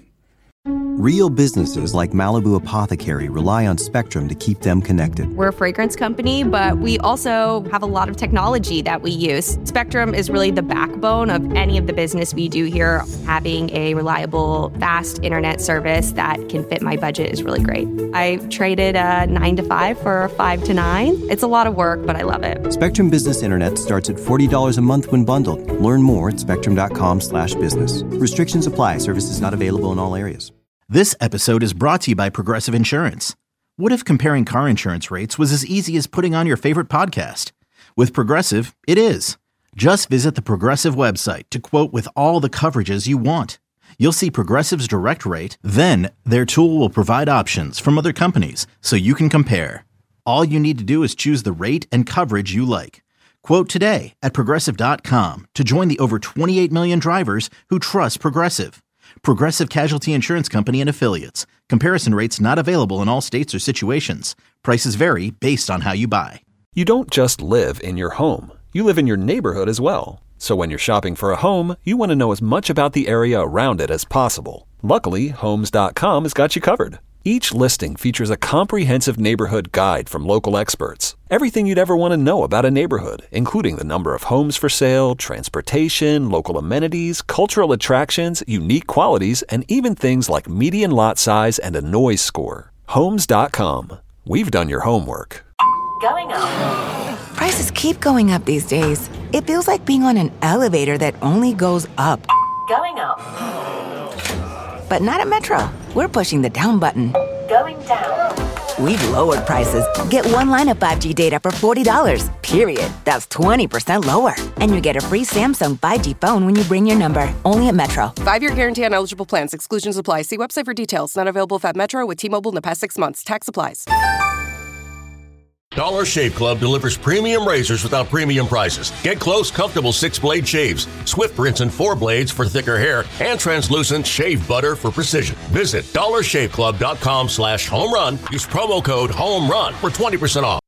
Real businesses like Malibu Apothecary rely on Spectrum to keep them connected. We're a fragrance company, but we also have a lot of technology that we use. Spectrum is really the backbone of any of the business we do here. Having a reliable, fast internet service that can fit my budget is really great. I traded a nine to five for a five to nine. It's a lot of work, but I love it. Spectrum Business Internet starts at forty dollars a month when bundled. Learn more at spectrum.com slash business. Restrictions apply. Services not available in all areas. This episode is brought to you by Progressive Insurance. What if comparing car insurance rates was as easy as putting on your favorite podcast? With Progressive, it is. Just visit the Progressive website to quote with all the coverages you want. You'll see Progressive's direct rate, then their tool will provide options from other companies so you can compare. All you need to do is choose the rate and coverage you like. Quote today at Progressive dot com to join the over twenty-eight million drivers who trust Progressive. Progressive Casualty Insurance Company and Affiliates. Comparison rates not available in all states or situations. Prices vary based on how you buy. You don't just live in your home. You live in your neighborhood as well. So when you're shopping for a home, you want to know as much about the area around it as possible. Luckily, Homes dot com has got you covered. Each listing features a comprehensive neighborhood guide from local experts. Everything you'd ever want to know about a neighborhood, including the number of homes for sale, transportation, local amenities, cultural attractions, unique qualities, and even things like median lot size and a noise score. Homes dot com. We've done your homework. Going up. Prices keep going up these days. It feels like being on an elevator that only goes up. Going up. But not at Metro. We're pushing the down button. Going down. We've lowered prices. Get one line of five G data for forty dollars, period. That's twenty percent lower. And you get a free Samsung five G phone when you bring your number. Only at Metro. Five-year guarantee on eligible plans. Exclusions apply. See website for details. Not available if at Metro with T-Mobile in the past six months. Tax applies. Dollar Shave Club delivers premium razors without premium prices. Get close, comfortable six-blade shaves, swift rinse and four blades for thicker hair, and translucent shave butter for precision. Visit dollar shave club dot com slash home run. Use promo code HOME RUN for twenty percent off.